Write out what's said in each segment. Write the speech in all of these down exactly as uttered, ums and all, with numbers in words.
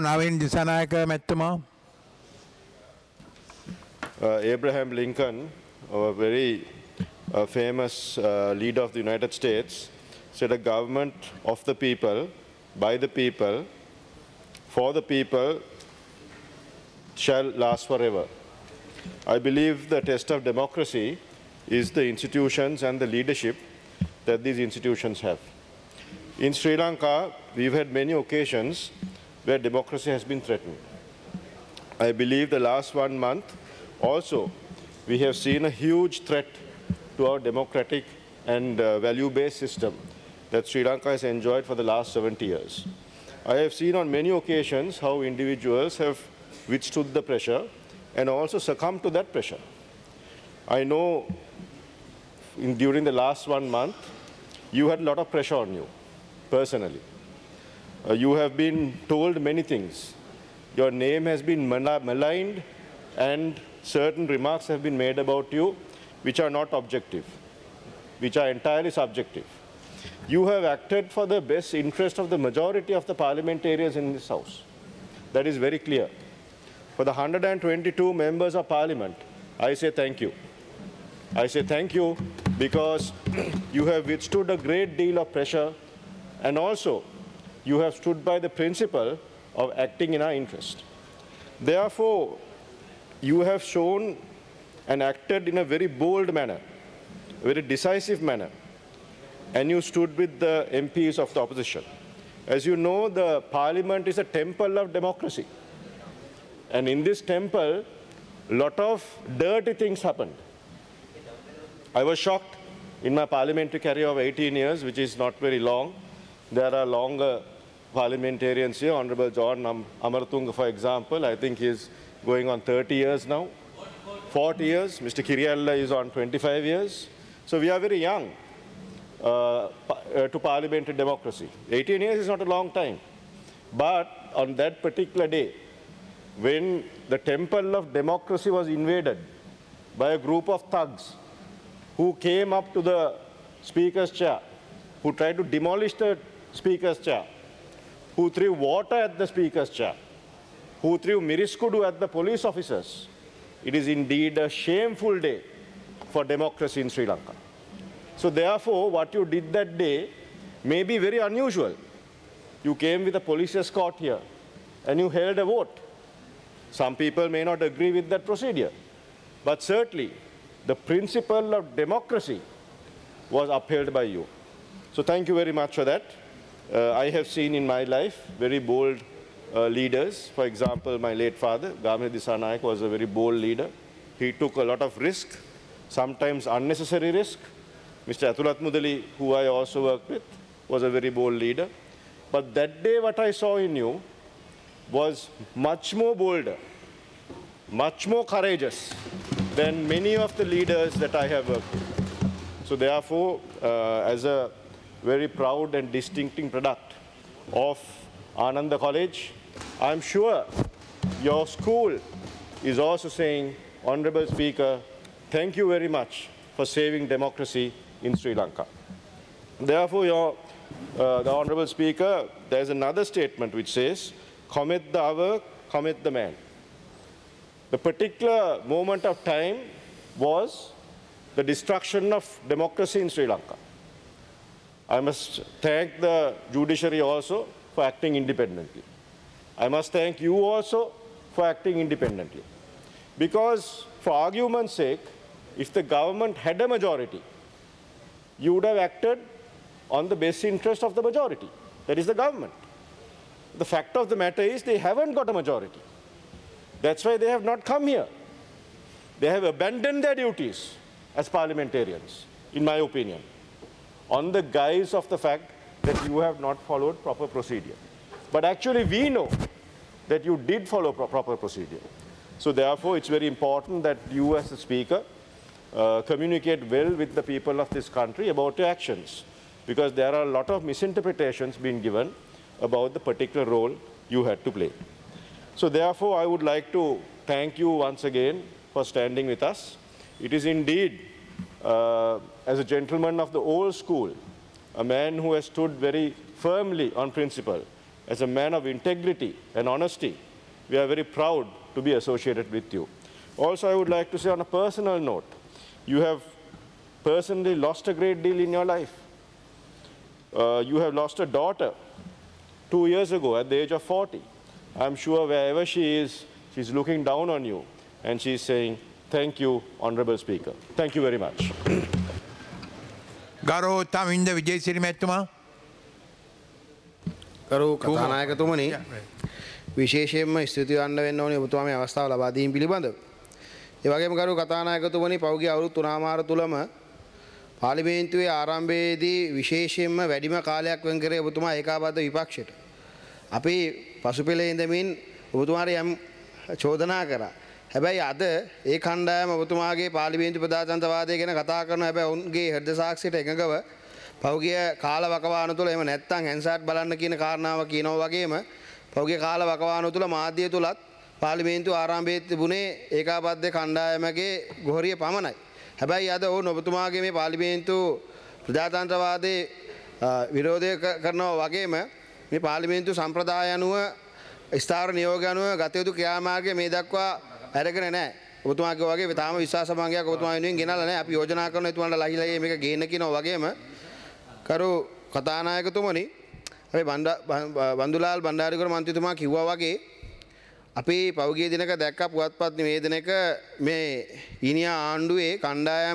Navin Disanayaka Mettama. Uh, Abraham Lincoln, a very uh, famous uh, leader of the United States, said a government of the people, by the people, for the people shall last forever. I believe the test of democracy is the institutions and the leadership that these institutions have. In Sri Lanka, we've had many occasions where democracy has been threatened. I believe the last one month also we have seen a huge threat to our democratic and uh, value-based system that Sri Lanka has enjoyed for the last seventy years. I have seen on many occasions how individuals have withstood the pressure and also succumbed to that pressure. I know in, during the last one month, you had a lot of pressure on you, personally. Uh, you have been told many things. Your name has been maligned and certain remarks have been made about you which are not objective, which are entirely subjective. You have acted for the best interest of the majority of the parliamentarians in this House. That is very clear. For the one hundred twenty-two members of Parliament, I say thank you. I say thank you because you have withstood a great deal of pressure and also you have stood by the principle of acting in our interest. Therefore, you have shown and acted in a very bold manner, a very decisive manner, and you stood with the M Ps of the opposition. As you know, the Parliament is a temple of democracy. And in this temple, a lot of dirty things happened. I was shocked in my parliamentary career of eighteen years, which is not very long. There are longer parliamentarians here, Honorable John Am Amaratunga, for example. I think he's going on thirty years now, forty years. Mister Kirialla is on twenty-five years. So we are very young uh, uh, to parliamentary democracy. eighteen years is not a long time. But on that particular day, when the temple of democracy was invaded by a group of thugs who came up to the Speaker's chair, who tried to demolish the Speaker's chair, who threw water at the Speaker's chair, who threw miriskudu at the police officers, it is indeed a shameful day for democracy in Sri Lanka. So therefore, what you did that day may be very unusual. You came with a police escort here and you held a vote. Some people may not agree with that procedure, but certainly the principle of democracy was upheld by you. So thank you very much for that. Uh, I have seen in my life very bold uh, leaders. For example, my late father, Gamini Dissanayake, was a very bold leader. He took a lot of risk, sometimes unnecessary risk. Mister Athulat Mudali, who I also worked with, was a very bold leader. But that day what I saw in you was much more bolder, much more courageous than many of the leaders that I have worked with. So therefore, uh, as a very proud and distinctive product of Ananda College, I'm sure your school is also saying, Honorable Speaker, thank you very much for saving democracy in Sri Lanka. Therefore, your, uh, the Honorable Speaker, there's another statement which says, commit the hour, commit the man. The particular moment of time was the destruction of democracy in Sri Lanka. I must thank the judiciary also for acting independently. I must thank you also for acting independently. Because for argument's sake, if the government had a majority, you would have acted on the best interest of the majority. That is the government. The fact of the matter is they haven't got a majority. That's why they have not come here. They have abandoned their duties as parliamentarians, in my opinion, on the guise of the fact that you have not followed proper procedure. But actually we know that you did follow pro proper procedure. So therefore it's very important that you as the Speaker uh, communicate well with the people of this country about your actions, because there are a lot of misinterpretations being given about the particular role you had to play. So therefore, I would like to thank you once again for standing with us. It is indeed, uh, as a gentleman of the old school, a man who has stood very firmly on principle, as a man of integrity and honesty, we are very proud to be associated with you. Also, I would like to say on a personal note, you have personally lost a great deal in your life. Uh, you have lost a daughter two years ago at the age of forty. I'm sure wherever she is, she's looking down on you and she's saying, thank you, Honorable Speaker. Thank you very much. ගරු තමින්ද විජේසිරි මැතිතුමා. කරු කතානායකතුමනි විශේෂයෙන්ම ස්තුති ගන්න වෙන්න ඕනේ ඔබතුමා මේ අවස්ථාව ලබා දීම පිළිබඳව. ඒ වගේම කරු කතානායකතුමනි පෞගේ අවුරුදු තුනමාර තුලම පාර්ලිමේන්තුවේ ආරම්භයේදී විශේෂයෙන්ම වැඩිම කාලයක් වෙන් කරේ ඔබතුමා ඒකාබද්ධ විපක්ෂයට. අපි පසුපෙළේ ඉඳමින් ඔබතුමාට යම් චෝදනා කරා. හැබැයි අද ඒ කණ්ඩායම ඔබතුමාගේ පාර්ලිමේන්තු ප්‍රජාතන්ත්‍රවාදය ගැන කතා කරන හැබැයි ඔවුන්ගේ හෘද සාක්ෂියට එකඟව පෞගේ කාල වකවානු තුල එහෙම නැත්නම් හැන්සාට් බලන්න කියන කාරණාව කියනවා වගේම පෞගේ කාල වකවානු තුල මාධ්‍ය තුලත් පාර්ලිමේන්තු ආරම්භයේ තිබුණේ ඒකාබද්ධ කණ්ඩායමගේ ගොහරිය පමණයි. හැබැයි අද ඔවුන් ඔබතුමාගේ මේ පාර්ලිමේන්තු ප්‍රජාතන්ත්‍රවාදයේ විරෝධය කරනවා වගේම මේ පාර්ලිමේන්තු සම්ප්‍රදාය අනුව ස්ථාවර නියෝග අනුව ගත යුතු ක්‍රියාමාර්ගය මේ දක්වා අරගෙන නැහැ. ඔබතුමාගේ වගේ තාම විශ්වාස භංගයක් ඔබතුමා වෙනුවෙන් ගෙනල්ලා නැහැ. අපි යෝජනා කරන එතුමාලා ලහිලගේ මේක ගේන්න කියනවා වගේම කරු කතානායකතුමනි අපි බන්දුලාල් බණ්ඩාරිකර මන්ත්‍රීතුමා කිව්වා වගේ අපි පෞගිය දිනක දැක්ක පුවත්පත් නිවේදනයක මේ ඊනියා ආණ්ඩුවේ කණ්ඩායම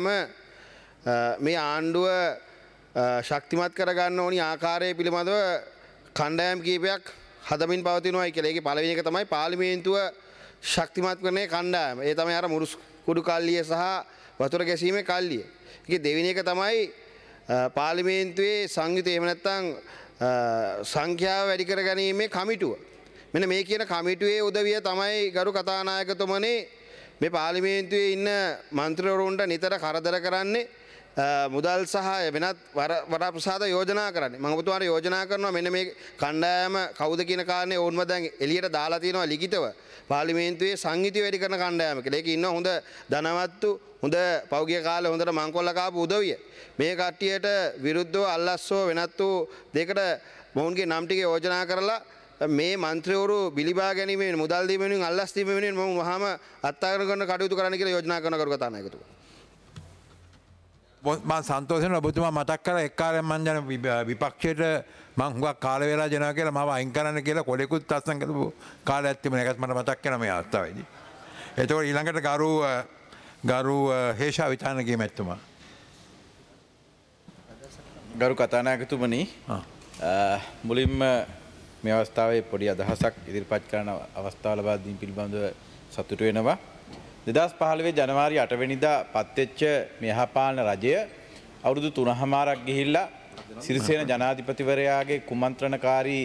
මේ ආණ්ඩුව ශක්තිමත් කරගන්න ඕනි ආකාරය පිළිබඳව කණ්ඩායම් කීපයක් හදමින් පවතිනවායි කියලා. ඒකේ පළවෙනි එක තමයි පාර්ලිමේන්තුව ශක්තිමත් කරන්නේ කණ්ඩායම. ඒ තමයි අර මුරුස් කුඩු කල්ලිය සහ වතුර ගැසීමේ කල්ලිය. ඒකේ දෙවෙනි එක තමයි පාර්ලිමේන්තුවේ සංයුත එහෙම නැත්නම් සංඛ්‍යාව වැඩි කර ගැනීමේ කමිටුව. මෙන්න මේ කියන කමිටුවේ උදවිය තමයි ගරු කතානායකතුමනි මේ පාර්ලිමේන්තුවේ ඉන්න මන්ත්‍රීවරුන්ට නිතර කරදර කරන්නේ මුදල් සහ වෙනත් වඩා ප්‍රසාද යෝජනා කරන්නේ. මම ඔබතුමාට යෝජනා කරනවා මෙන්න මේ කණ්ඩායම කවුද කියන කාරණේ ඕන්ම දැන් එළියට දාලා තියෙනවා ලිඛිතව. පාර්ලිමේන්තුවේ සංහිතිය වැඩි කරන කණ්ඩායම කියලා. ඒක ඉන්න හොඳ ධනවත්තු හොඳ පෞගිය කාලේ හොඳට මංකොල්ල කාපු උදවිය. මේ කට්ටියට විරුද්ධව අල්ලස්සෝ වෙනත් වූ දෙකට මොවුන්ගේ නම් ටික යෝජනා කරලා මේ මන්ත්‍රීවරු බිලිබා ගැනීමෙන් මුදල් දීම වෙනුවෙන් අල්ලස් දීම වෙනුවෙන් මම වහාම අත්අඩංගු කරන කටයුතු කරන්න කියලා යෝජනා කරන කරු කතානායකතුමා. මම සන්තෝෂයෙන් ඔබතුමා මතක් කරලා එක්කාරයෙන් මම යන විපක්ෂයට මම හුඟක් කාල වේලා දෙනවා කියලා මම අයින් කරන්න කියලා කොලෙකුත් අත්සන් කරපු කාලයක් තිබුණා. ඒකත් මට මතක් කරනවා මේ අවස්ථාවේදී. එතකොට ඊළඟට ගරු ගරු හේෂා විතානගේ මැතිතුමා. ගරු කතානායකතුමනි මුලින්ම මේ අවස්ථාවේ පොඩි අදහසක් ඉදිරිපත් කරන අවස්ථාව ලබා දීම පිළිබඳව සතුටු වෙනවා. දෙදහස් පහළොව ජනවාරි අට වෙනිදා පත්වෙච්ච මේ යහපාලන රජය අවුරුදු තුනමාරක් ගිහිල්ලා සිරිසේන ජනාධිපතිවරයාගේ කුමන්ත්‍රණකාරී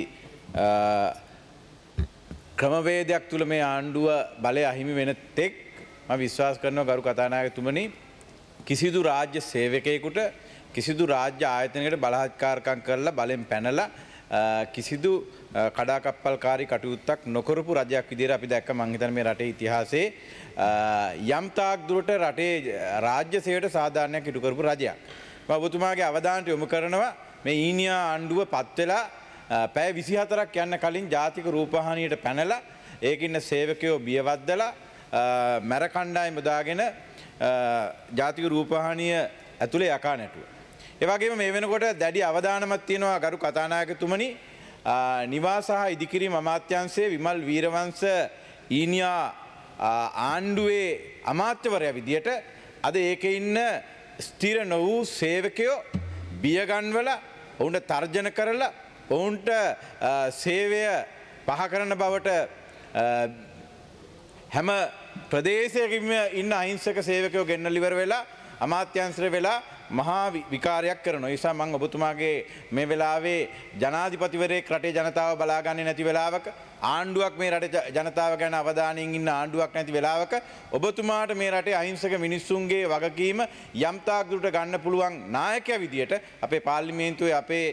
ක්‍රමවේදයක් තුල මේ ආණ්ඩුව බලය අහිමි වෙන තෙක් මම විශ්වාස කරනවා ගරු කතානායකතුමනි කිසිදු රාජ්‍ය සේවකයෙකුට කිසිදු රාජ්‍ය ආයතනයකට බලහත්කාරකම් කරලා බලෙන් පැනලා කිසිදු කඩාකප්පල්කාරී කටයුත්තක් නොකරපු රජයක් විදිහට අපි දැක්ක මං හිතන්නේ මේ රටේ ඉතිහාසයේ යම් තාක් දුරට රටේ රාජ්‍ය සේවයට සාධාරණයක් ඉටු කරපු රජයක්. මම ඔබතුමාගේ අවධානයට යොමු කරනවා මේ ඊනියා ආණ්ඩුව පත් වෙලා පැය විසිහතරක් යන්න කලින් ජාතික රූපවාහිනියට පැනලා ඒකින්න සේවකයෝ බියවද්දලා මැර කණ්ඩායම දාගෙන ජාතික රූපවාහිනිය ඇතුලේ යකා නැටුවා. ඒ වගේම මේ වෙනකොට දැඩි අවධානමක් තියෙනවා ගරු කතානායකතුමනි නිවාස සහ ඉදිකිරීම අමාත්‍යාංශයේ විමල් වීරවංශ ඊනියා ආණ්ඩුවේ අමාත්‍යවරයා විදියට අද ඒකේ ඉන්න ස්ථිර නො වූ සේවකයෝ බියගන්වලා ඔවුන්ට තර්ජන කරලා ඔවුන්ට සේවය පහ කරන බවට හැම ප්‍රදේශයකින්ම ඉන්න අහිංසක සේවකයෝ ගෙන්නලා ඉවර වෙලා අමාත්‍යංශර වෙලා මහා විකාරයක් කරනවා. ඒ නිසා මම ඔබතුමාගේ මේ වෙලාවේ ජනාධිපතිවරයෙක් රටේ ජනතාව බලාගන්නේ නැති වෙලාවක ආණ්ඩුවක් මේ රටේ ජනතාව ගැන අවධානයෙන් ඉන්න ආණ්ඩුවක් නැති වෙලාවක ඔබතුමාට මේ රටේ අහිංසක මිනිස්සුන්ගේ වගකීම යම් තාක් දුරට ගන්න පුළුවන් නායකයා විදියට අපේ පාර්ලිමේන්තුවේ අපේ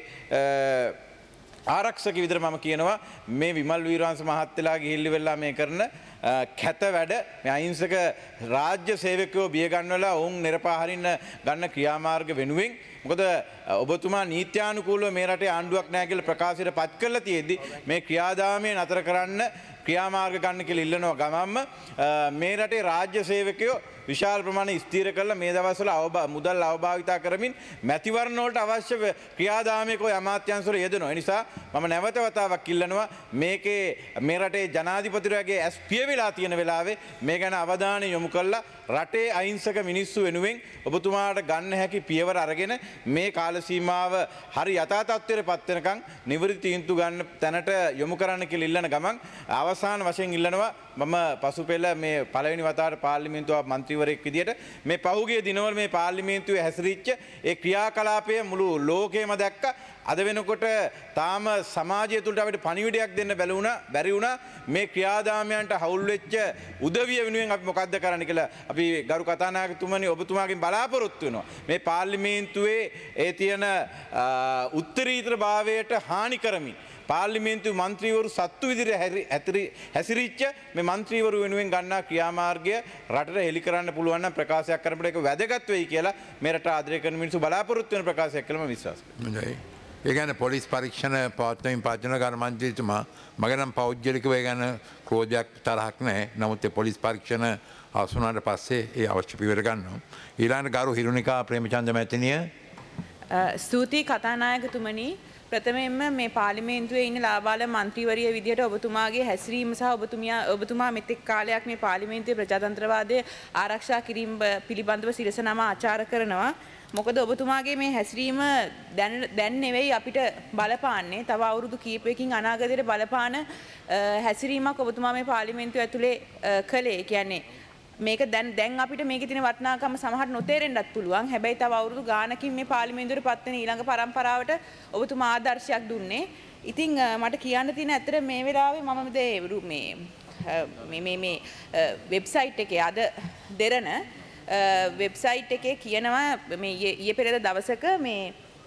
ආරක්ෂක විදිහට මම කියනවා මේ විමල් වීරවංශ මහත්තයලා ගිහිල්ලි වෙලා මේ කරන කැත වැඩ මේ අහිංසක රාජ්‍ය සේවකයෝ බිය ගන්නවලා ඔවුන් නිරපාහරින්න ගන්න ක්‍රියාමාර්ග වෙනුවෙන් මොකද ඔබතුමා නීත්‍යානුකූලව මේ රටේ ආණ්ඩුවක් නැහැ කියලා ප්‍රකාශයට පත් කරලා තියෙද්දි මේ ක්‍රියාදාමය නතර කරන්න ක්‍රියාමාර්ග ගන්න කියලා ඉල්ලනවා ගමම්ම මේ රටේ රාජ්‍ය සේවකයෝ විශාල ප්‍රමාණය ස්ථීර කරලා මේ දවස්වල මුදල් අවභාවිතා කරමින් මැතිවරණ වලට අවශ්‍ය ක්‍රියාදාමයක අමාත්‍යාංශවල යෙදෙනවා. ඒ නිසා මම නැවත වතාවක් ඉල්ලනවා මේකේ මේ රටේ ජනාධිපතිවරයාගේ ඇස් පිය වෙලා තියෙන වෙලාවේ මේ ගැන අවධානය යොමු කරලා රටේ අහිංසක මිනිස්සු වෙනුවෙන් ඔබතුමාට ගන්න හැකි පියවර අරගෙන මේ කාල සීමාව හරි යථා තත්ත්වයට පත් වෙනකන් නිවැරදි තීන්දුව ගන්න තැනට යොමු කරන්න කියලා ඉල්ලන ගමන් අවසාන වශයෙන් ඉල්ලනවා මම පසුපෙළ මේ පළවෙනි වතාවට පාර්ලිමේන්තුව මන්ත්‍රීවරයෙක් විදියට මේ පහුගිය දිනවල මේ පාර්ලිමේන්තුවේ හැසිරිච්ච ඒ ක්‍රියාකලාපය මුළු ලෝකෙම දැක්කා. අද වෙනකොට තාම සමාජය තුළට අපිට පණිවිඩයක් දෙන්න බැරි වුණා බැරි වුණා මේ ක්‍රියාදාමයන්ට හවුල් වෙච්ච උදවිය වෙනුවෙන් අපි මොකද්ද කරන්න කියලා අපි ගරු කතානායකතුමනි ඔබතුමාගෙන් බලාපොරොත්තු වෙනවා. මේ පාර්ලිමේන්තුවේ ඒ තියෙන උත්තරීතර භාවයට හානි කරමින් පාර්ලිමේන්තු මන්ත්‍රීවරු සත්තු විදිහට හැසිරිච්ච මේ මන්ත්‍රීවරු වෙනුවෙන් ගන්නා ක්‍රියාමාර්ගය රටට හෙළි කරන්න පුළුවන් නම් ප්‍රකාශයක් කරනකොට ඒක වැදගත් වෙයි කියලා මේ රට ආදරය කරන මිනිස්සු බලාපොරොත්තු වෙන ප්‍රකාශයක් කියලා මම විශ්වාස කරනවා. ඒ ගැන පොලිස් පරීක්ෂණ පවත්වමින් පවත්වන ගාන මන්ත්‍රීතුමා මගේ නම් පෞද්ගලිකව ඒ ගැන ක්‍රෝධයක් තරහක් නැහැ. නමුත් ඒ පොලිස් පරීක්ෂණ අවසන් වුණාට පස්සේ ඒ අවශ්‍ය පියවර ගන්නවා. ඊළඟ ගරු හිරුනිකා ප්‍රේමචන්ද්‍ර මැතිණිය. ස්තුතියි කතානායකතුමනි. ප්‍රථමයෙන්ම මේ පාර්ලිමේන්තුවේ ඉන්න ලාබාල මන්ත්‍රීවරිය විදිහට ඔබතුමාගේ හැසිරීම සහ ඔබතුමියා ඔබතුමා මෙතෙක් කාලයක් මේ පාර්ලිමේන්තුවේ ප්‍රජාතන්ත්‍රවාදය ආරක්ෂා කිරීම පිළිබඳව සිරසනම ආචාර කරනවා. මොකද ඔබතුමාගේ මේ හැසිරීම දැන් දැන් නෙවෙයි අපිට බලපාන්නේ. තව අවුරුදු කීපයකින් අනාගතයට බලපාන හැසිරීමක් ඔබතුමා මේ පාර්ලිමේන්තුව ඇතුලේ කළේ. කියන්නේ මේක දැන් දැන් අපිට මේකේ තියෙන වටිනාකම සමහර නොතේරෙන්නත් පුළුවන්. හැබැයි තව අවුරුදු ගානකින් මේ පාර්ලිමේන්තුවට පත් වෙන ඊළඟ පරම්පරාවට ඔබතුමා ආදර්ශයක් දුන්නේ. ඉතින් මට කියන්න තියෙන ඇත්තට මේ වෙලාවේ මම මේ මේ මේ මේ වෙබ්සයිට් එකේ අද දෙරණ වෙබ්සයිට් එකේ කියනවා මේ ඊයේ පෙරේද දවසක මේ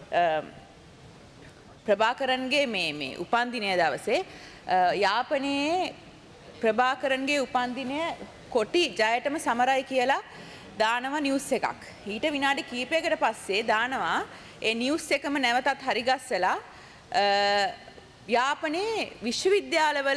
ප්‍රභාකරන්ගේ මේ මේ උපන්දිනය දවසේ යාපනයේ ප්‍රභාකරන්ගේ උපන්දිනය කොටි ජයටම සමරයි කියලා දානවා නිවුස් එකක්. ඊට විනාඩි කිහිපයකට පස්සේ දානවා ඒ නිවුස් එකම නැවතත් හරිගස්සලා යාපනයේ විශ්වවිද්‍යාලවල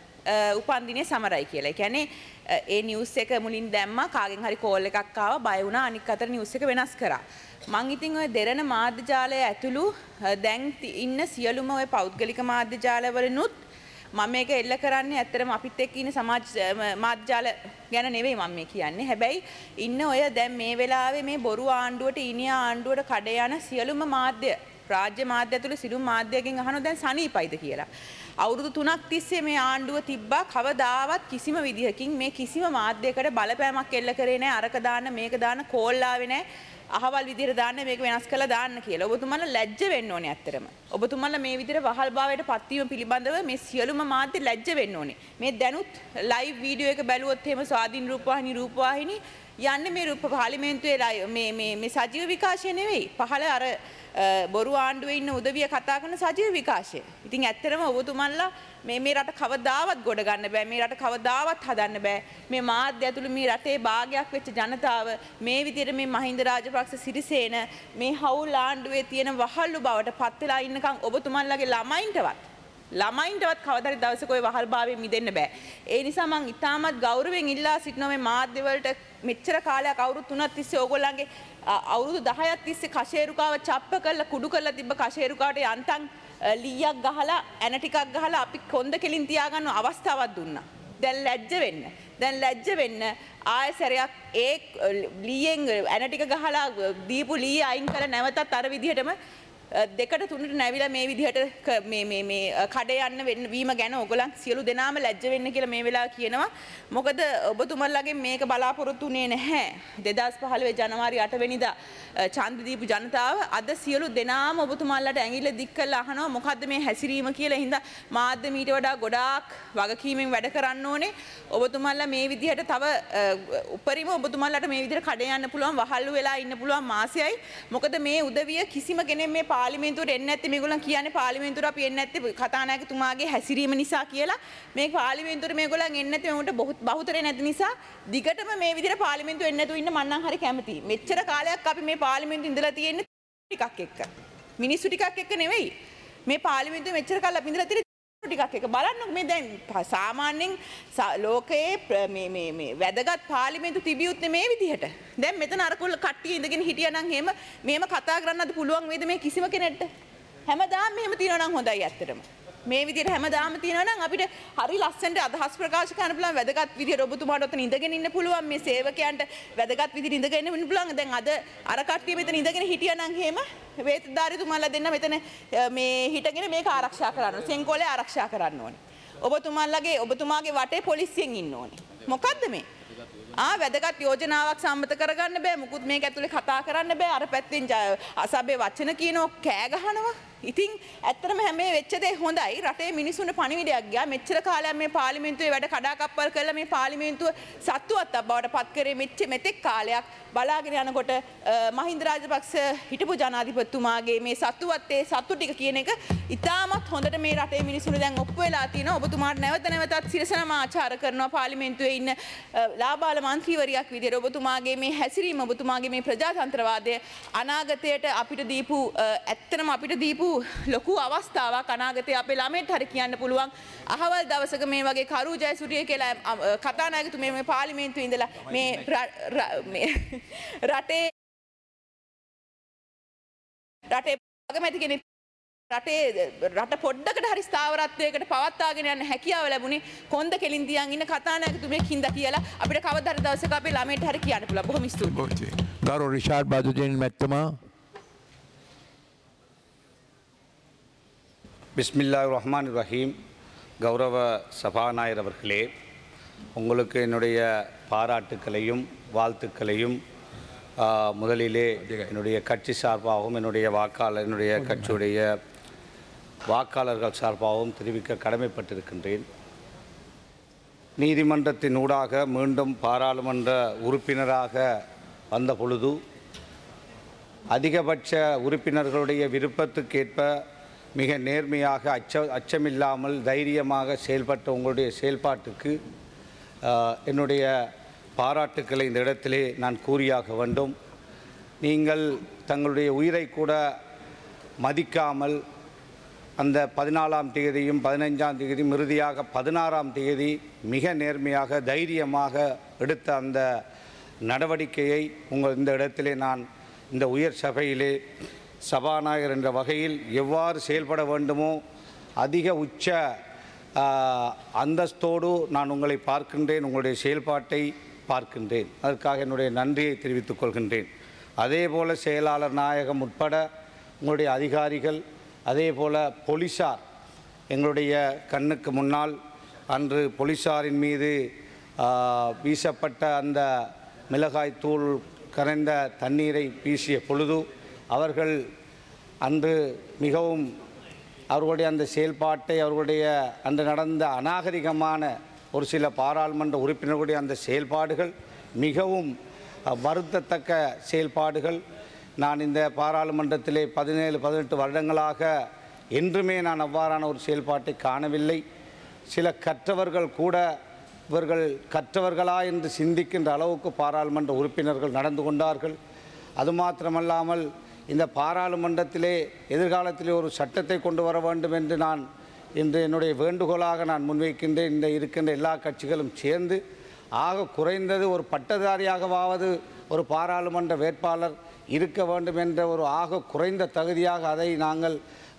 උපන්දිනය සමරයි කියලා. ඒ කියන්නේ ඒ නිවුස් එක මුලින් දැම්මා කාගෙන් හරි කෝල් එකක් ආවා බය වුණා අනික් අතට නිවුස් එක වෙනස් කරා. මං ඉතින් ඔය දෙරණ මාධ්‍ය ජාලය ඇතුළු දැන් ඉන්න සියලුම ඔය පෞද්ගලික මාධ්‍ය ජාලවලුත් මම මේක එල්ල කරන්නේ ඇත්තටම අපිත් එක්ක ඉන්න සමාජ මාධ්‍ය ජාල ගැන නෙවෙයි මම මේ කියන්නේ. හැබැයි ඉන්න ඔය දැන් මේ වෙලාවේ මේ බොරු ආණ්ඩුවට ඊනියා ආණ්ඩුවට කඩ යන සියලුම මාධ්‍ය රාජ්‍ය මාධ්‍ය ඇතුළේ සියලුම මාධ්‍යකින් අහනවා දැන් සනීපයිද කියලා. අවුරුදු තුනක් තිස්සේ මේ ආණ්ඩුව තිබ්බා කවදාවත් කිසිම විදිහකින් මේ කිසිම මාධ්‍යයකට බලපෑමක් එල්ල කරේ නැහැ. අරක දාන්න මේක දාන්න කෝල් ආවේ නැහැ. අහවල් විදිහට දාන්න මේක වෙනස් කරලා දාන්න කියලා. ඔබතුමාලා ලැජ්ජ වෙන්න ඕනේ ඇත්තටම. ඔබතුමාලා මේ විදිහට වහල් භාවයට පත්වීම පිළිබඳව මේ සියලුම මාධ්‍ය ලැජ්ජ වෙන්න ඕනේ. මේ දැනුත් ලයිව් වීඩියෝ එක බැලුවොත් එහෙම ස්වාධීන රූපවාහිනී රූපවාහිනී යන්නේ මේ රූප පාර්ලිමේන්තුවේ මේ මේ මේ සජීව විකාශය නෙවෙයි. පහළ අර බොරු ආණ්ඩුවේ ඉන්න උදවිය කතා කරන සජීව විකාශය. ඉතින් ඇත්තටම ඔබතුමාලා මේ මේ රට කවදාවත් ගොඩ ගන්න බෑ. මේ රට කවදාවත් හදන්න බෑ. මේ මාධ්‍ය ඇතුළු මේ රටේ භාගයක් වෙච්ච ජනතාව මේ විදිහට මේ මහින්ද රාජපක්ෂ සිරිසේන මේ හවුල් ආණ්ඩුවේ තියෙන වහල්ලු බවට පත් වෙලා ඉන්නකම් ඔබතුමාලාගේ ළමයින්ටවත් ළමයින්ටවත් කවදාරි දවසක ඔය වහල්භාවයෙන් මිදෙන්න බෑ. ඒ නිසා මම ඉතාමත් ගෞරවයෙන් ඉල්ලා සිටිනවා මේ මාධ්‍ය වලට මෙච්චර කාලයක් අවුරුදු තුනක් තිස්සේ ඕගොල්ලන්ගේ අවුරුදු දහයක් තිස්සේ කෂේරුකාව චප්ප කරලා කුඩු කරලා තිබ්බ කෂේරුකාවට යන්තම් ලීයක් ගහලා ඇන ටිකක් ගහලා අපි කොන්ද කෙලින් තියාගන්න අවස්ථාවක් දුන්නා. දැන් ලැජ්ජ වෙන්න. දැන් ලැජ්ජ වෙන්න ආයසරයක් ඒ ලීයෙන් ඇන ටික ගහලා දීපු ලී අයින් කරලා නැවතත් අර විදිහටම දෙකට තුනට නැවිලා මේ විදිහට මේ මේ මේ කඩේ යන්න වෙන්න වීම ගැන ඔයගොල්ලන් සියලු දෙනාම ලැජ්ජ වෙන්න කියලා මේ වෙලාව කියනවා. මොකද ඔබතුමන්ලගෙන් මේක බලාපොරොත්තු වෙන්නේ නැහැ. දෙදාස් පහළොව ජනවාරි අට වෙනිදා ඡන්ද දීපු ජනතාව අද සියලු දෙනාම ඔබතුමන්ලට ඇඟිල්ල දික් කරලා අහනවා මොකද්ද මේ හැසිරීම කියලා. හින්දා මාධ්‍ය මීට වඩා ගොඩාක් වගකීමෙන් වැඩ කරන්න ඕනේ. ඔබතුමන්ලා මේ විදිහට තව උපරිම ඔබතුමන්ලට මේ විදිහට කඩේ යන්න පුළුවන් වහල්ලු වෙලා ඉන්න පුළුවන් මාසෙයි. මොකද මේ උදවිය කිසිම කෙනෙක් මේ පාර්ලිමේන්තුවට එන්නේ නැත්තේ මේගොල්ලන් කියන්නේ පාර්ලිමේන්තුවට අපි එන්නේ නැත්තේ කතානායකතුමාගේ හැසිරීම නිසා කියලා. මේ පාර්ලිමේන්තුවට මේගොල්ලන් එන්නේ නැත්තේ මේකට බහුතරේ නැති නිසා දිගටම මේ විදිහට පාර්ලිමේන්තුව එන්නේ නැතුව ඉන්න මම නම් හරි කැමතියි. මෙච්චර කාලයක් අපි මේ පාර්ලිමේන්තුවේ ඉඳලා තියෙන්නේ ටිකක් එක්ක. මිනිස්සු ටිකක් එක්ක නෙවෙයි. මේ පාර්ලිමේන්තුවේ මෙච්චර කාලයක් අපි ඉඳලා තියෙන්නේ ටිකක් එක බලන්නකො මේ දැන් සාමාන්‍යයෙන් ලෝකයේ මේ මේ මේ වැදගත් පාර්ලිමේන්තු තිබියුත් මේ විදිහට. දැන් මෙතන අර කොල්ල කට්ටිය ඉඳගෙන හිටියා නම් එහෙම මේම කතා කරන්නත් පුළුවන් වේද මේ කිසිම කෙනෙක්ට? හැමදාම මෙහෙම තියනවා නම් හොඳයි ඇත්තටම. මේ විදිහට හැමදාම තියනවා නම් අපිට හරි ලස්සනට අදහස් ප්‍රකාශ කරන්න පුළුවන් වැදගත් විදිහට ඔබතුමාට ඔතන ඉඳගෙන ඉන්න පුළුවන් මේ සේවකයන්ට වැදගත් විදිහට ඉඳගෙන ඉන්න පුළුවන්. දැන් අද අර කට්ටිය මෙතන ඉඳගෙන හිටියා නම් එහෙම වේතදාරිතුමාලා දෙන්න මෙතන මේ හිටගෙන මේක ආරක්ෂා කරන්න ඕනේ. සෙන්කෝලේ ආරක්ෂා කරන්න ඕනේ. ඔබතුමාලගේ ඔබතුමාගේ වටේ පොලිසියෙන් ඉන්න ඕනේ. මොකද්ද මේ? ආ වැදගත් යෝජනාවක් සම්මත කරගන්න බෑ. මුකුත් මේක ඇතුලේ කතා කරන්න බෑ. අර පැත්තෙන් අසභ්‍ය වචන කියනෝ කෑ ගහනවා. ඉතින් ඇත්තටම හැම වෙච්ච දේ හොඳයි. රටේ මිනිසුන්ට පණිවිඩයක් ගියා. මෙච්චර කාලයක් මේ පාර්ලිමේන්තුවේ වැඩ කඩාකප්පල් කරලා මේ පාර්ලිමේන්තුව සත්තුවත්තක් බවට පත් කරේ මෙච්ච මෙතෙක් කාලයක් බලාගෙන යනකොට මහින්ද රාජපක්ෂ හිටපු ජනාධිපතිතුමාගේ මේ සත්තුවත්තේ සත්තු ටික කියන එක ඉතාමත් හොඳට මේ රටේ මිනිසුන්ට දැන් ඔප්පු වෙලා තියෙනවා. ඔබතුමාට නැවත නැවතත් සිරසනම ආචාර කරනවා පාර්ලිමේන්තුවේ ඉන්න ලාබාල මන්ත්‍රීවරියක් විදිහට ඔබතුමාගේ මේ හැසිරීම ඔබතුමාගේ මේ ප්‍රජාතන්ත්‍රවාදය අනාගතයට අපිට දීපු ඇත්තටම අපිට දීපු ලොකු අවස්ථාවක් අනාගතයේ අපේ ළමයින්ට හරි කියන්න පුළුවන් අහවල් දවසක මේ වගේ කරු ජයසුරිය කියලා කතානායකතුමා මේ පාර්ලිමේන්තුවේ ඉඳලා මේ රටේ රටේ අගමැති කෙනෙක් රටේ රට පොඩ්ඩකට හරි ස්ථාවරත්වයකට පවත්වාගෙන යන්න හැකියාව ලැබුණේ කොන්ද කෙලින් තියන් ඉන්න කතානායකතුමෙක් හින්දා කියලා අපිට කවදා හරි දවසක අපේ ළමයින්ට හරි කියන්න පුළුවන්. බොහොම ස්තුතියි. ගෞරව රිෂාඩ් බදුදෙන් මැතිතුමා. பிஸ்மில்லாஹிர் ரஹ்மானிர் ரஹீம். கௌரவ சபாநாயகர் அவர்களே, உங்களுக்கு என்னுடைய பாராட்டுக்களையும் வாழ்த்துக்களையும் முதலிலே என்னுடைய கட்சி சார்பாகவும் என்னுடைய வாக்காளர் என்னுடைய கட்சியுடைய வாக்காளர்கள் சார்பாகவும் தெரிவிக்க கடமைப்பட்டிருக்கின்றேன். நீதிமன்றத்தின் ஊடாக மீண்டும் பாராளுமன்ற உறுப்பினராக வந்த பொழுது அதிகபட்ச உறுப்பினர்களுடைய விருப்பத்துக்கேற்ப மிக நேர்மையாக அச்ச அச்சமில்லாமல் தைரியமாக செயல்பட்ட உங்களுடைய செயல்பாட்டுக்கு என்னுடைய பாராட்டுக்களை இந்த இடத்திலே நான் கூறியாக வேண்டும். நீங்கள் தங்களுடைய உயிரை கூட மதிக்காமல் அந்த பதினாலாம் தேதியும் பதினைஞ்சாம் தேதியும் இறுதியாக பதினாறாம் தேதி மிக நேர்மையாக தைரியமாக எடுத்த அந்த நடவடிக்கையை உங்கள் இந்த இடத்திலே நான் இந்த உயர் சபையிலே சபாநாயகர் என்ற வகையில் எவ்வாறு செயல்பட வேண்டுமோ அதிக உச்ச அந்தஸ்தோடு நான் உங்களை பார்க்கின்றேன், உங்களுடைய செயல்பாட்டை பார்க்கின்றேன். அதற்காக என்னுடைய நன்றியை தெரிவித்துக் கொள்கின்றேன். அதே போல் செயலாளர் நாயகம் உட்பட உங்களுடைய அதிகாரிகள், அதே போல் போலீஸார் எங்களுடைய கண்ணுக்கு முன்னால் அன்று போலீஸாரின் மீது வீசப்பட்ட அந்த மிளகாய் தூள் கரைந்த தண்ணீரை வீசிய பொழுது அவர்கள் அன்று மிகவும் அவர்களுடைய அந்த செயல்பாட்டை அவர்களுடைய அன்று நடந்த அநாகரிகமான ஒரு சில பாராளுமன்ற உறுப்பினர்களுடைய அந்த செயல்பாடுகள் மிகவும் வருத்தத்தக்க செயல்பாடுகள். நான் இந்த பாராளுமன்றத்திலே பதினேழு பதினெட்டு வருடங்களாக என்றுமே நான் அவ்வாறான ஒரு செயல்பாட்டை காணவில்லை. சில கற்றவர்கள் கூட இவர்கள் கற்றவர்களா என்று சிந்திக்கின்ற அளவுக்கு பாராளுமன்ற உறுப்பினர்கள் நடந்து கொண்டார்கள். அது மாத்திரமல்லாமல் இந்த பாராளுமன்றத்திலே எதிர்காலத்திலே ஒரு சட்டத்தை கொண்டு வர வேண்டும் என்று நான் இன்று என்னுடைய வேண்டுகோளாக நான் முன்வைக்கின்றேன். இந்த இருக்கின்ற எல்லா கட்சிகளும் சேர்ந்து ஆக குறைந்தது ஒரு பட்டதாரியாகவாவது ஒரு பாராளுமன்ற வேட்பாளர் இருக்க வேண்டும் என்ற ஒரு ஆக குறைந்த தகுதியாக அதை நாங்கள்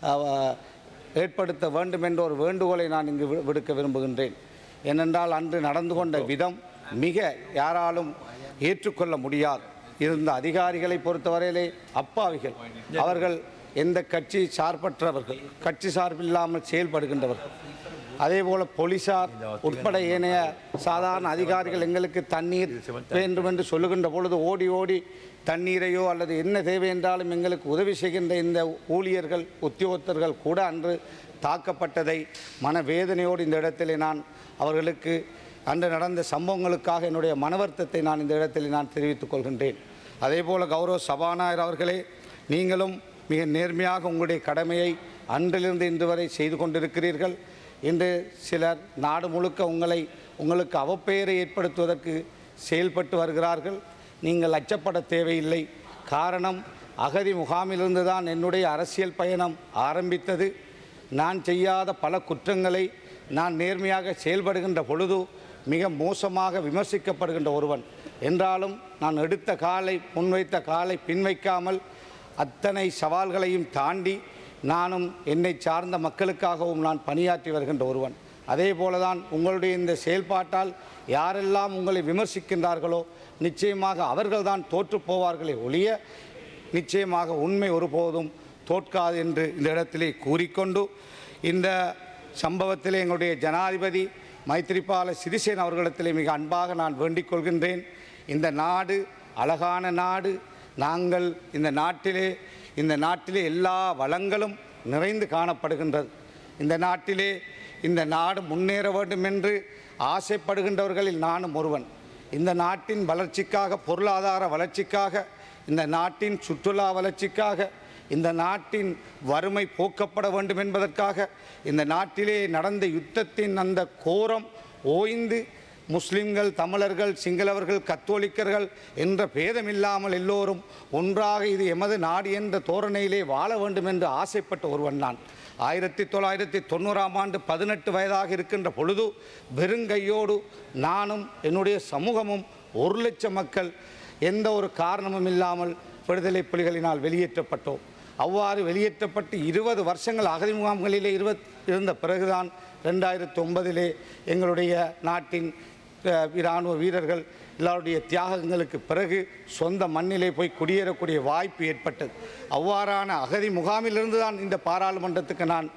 ஏற்படுத்த வேண்டும் என்ற ஒரு வேண்டுகோளை நான் இங்கு விடுக்க விரும்புகின்றேன். ஏனென்றால் அன்று நடந்து கொண்ட விதம் மிக யாராலும் ஏற்றுக்கொள்ள முடியாது. இருந்த அதிகாரிகளை பொறுத்தவரையிலே அப்பாவிகள், அவர்கள் எந்த கட்சி சார்பற்றவர்கள், கட்சி சார்பில்லாமல் செயல்படுகின்றவர்கள். அதே போல் போலீஸார் உட்பட ஏனைய சாதாரண அதிகாரிகள் எங்களுக்கு தண்ணீர் வேண்டும் என்று சொல்லுகின்ற பொழுது ஓடி ஓடி தண்ணீரையோ அல்லது என்ன தேவை என்றாலும் எங்களுக்கு உதவி செய்கின்ற இந்த ஊழியர்கள் உத்தியோகத்தர்கள் கூட அன்று தாக்கப்பட்டதை மனவேதனையோடு இந்த இடத்திலே நான் அவர்களுக்கு அன்று நடந்த சம்பவங்களுக்காக என்னுடைய மனவருத்தத்தை நான் இந்த இடத்தில் நான் தெரிவித்துக் கொள்கின்றேன். அதே போல் கௌரவ சபாநாயகர் அவர்களே, நீங்களும் மிக நேர்மையாக உங்களுடைய கடமையை அன்றிலிருந்து இன்று வரை செய்து கொண்டிருக்கிறீர்கள். இன்று சிலர் நாடு முழுக்க உங்களை உங்களுக்கு அவப்பெயரை ஏற்படுத்துவதற்கு செயல்பட்டு வருகிறார்கள். நீங்கள் அச்சப்பட தேவையில்லை. காரணம், அகதி முகாமிலிருந்து தான் என்னுடைய அரசியல் பயணம் ஆரம்பித்தது. நான் செய்யாத பல குற்றங்களை நான் நேர்மையாக செயல்படுகின்ற பொழுது மிக மோசமாக விமர்சிக்கப்படுகின்ற ஒருவன் என்றாலும் நான் எடுத்த காலை முன்வைத்த காலை பின்வைக்காமல் அத்தனை சவால்களையும் தாண்டி நானும் என்னை சார்ந்த மக்களுக்காகவும் நான் பணியாற்றி வருகின்ற ஒருவன். அதே போலதான் உங்களுடைய இந்த செயல்பாட்டால் யாரெல்லாம் உங்களை விமர்சிக்கின்றார்களோ நிச்சயமாக அவர்கள்தான் தோற்று போவார்களே ஒழிய நிச்சயமாக உண்மை ஒருபோதும் தோற்காது என்று இந்த இடத்திலே கூறிக்கொண்டு, இந்த சம்பவத்திலே எங்களுடைய ஜனாதிபதி மைத்ரிபால சிறிசேன அவர்களிடத்திலே மிக அன்பாக நான் வேண்டிக் கொள்கின்றேன். இந்த நாடு அழகான நாடு. நாங்கள் இந்த நாட்டிலே இந்த நாட்டிலே எல்லா வளங்களும் நிறைந்து காணப்படுகின்றது. இந்த நாட்டிலே இந்த நாடு முன்னேற வேண்டும் என்று ஆசைப்படுகின்றவர்களில் நானும் ஒருவன். இந்த நாட்டின் வளர்ச்சிக்காக, பொருளாதார வளர்ச்சிக்காக, இந்த நாட்டின் சுற்றுலா வளர்ச்சிக்காக, இந்த நாட்டின் வறுமை போக்கப்பட வேண்டும் என்பதற்காக, இந்த நாட்டிலே நடந்த யுத்தத்தின் அந்த கோரம் ஓய்ந்து முஸ்லிம்கள், தமிழர்கள், சிங்களவர்கள், கத்தோலிக்கர்கள் என்ற பேதமில்லாமல் எல்லோரும் ஒன்றாக இது எமது நாடு என்ற தோரணையிலே வாழ வேண்டும் என்று ஆசைப்பட்ட ஒருவன் நான். ஆயிரத்தி தொள்ளாயிரத்தி தொண்ணூறாம் ஆண்டு பதினெட்டு வயதாக இருக்கின்ற பொழுது வெறுங்கையோடு நானும் என்னுடைய சமூகமும் ஒரு லட்சம் மக்கள் எந்த ஒரு காரணமும் இல்லாமல் விடுதலை புலிகளினால் வெளியேற்றப்பட்டோம். அவ்வாறு வெளியேற்றப்பட்டு இருபது வருஷங்கள் அகதி முகாம்களிலே இருபத் இருந்த பிறகுதான் ரெண்டாயிரத்தி ஒன்பதிலே எங்களுடைய நாட்டின் இராணுவ வீரர்கள் எல்லாருடைய தியாகங்களுக்கு பிறகு சொந்த மண்ணிலே போய் குடியேறக்கூடிய வாய்ப்பு ஏற்பட்டது. அவ்வாறான அகதி முகாமிலிருந்து தான் இந்த பாராளுமன்றத்துக்கு நான்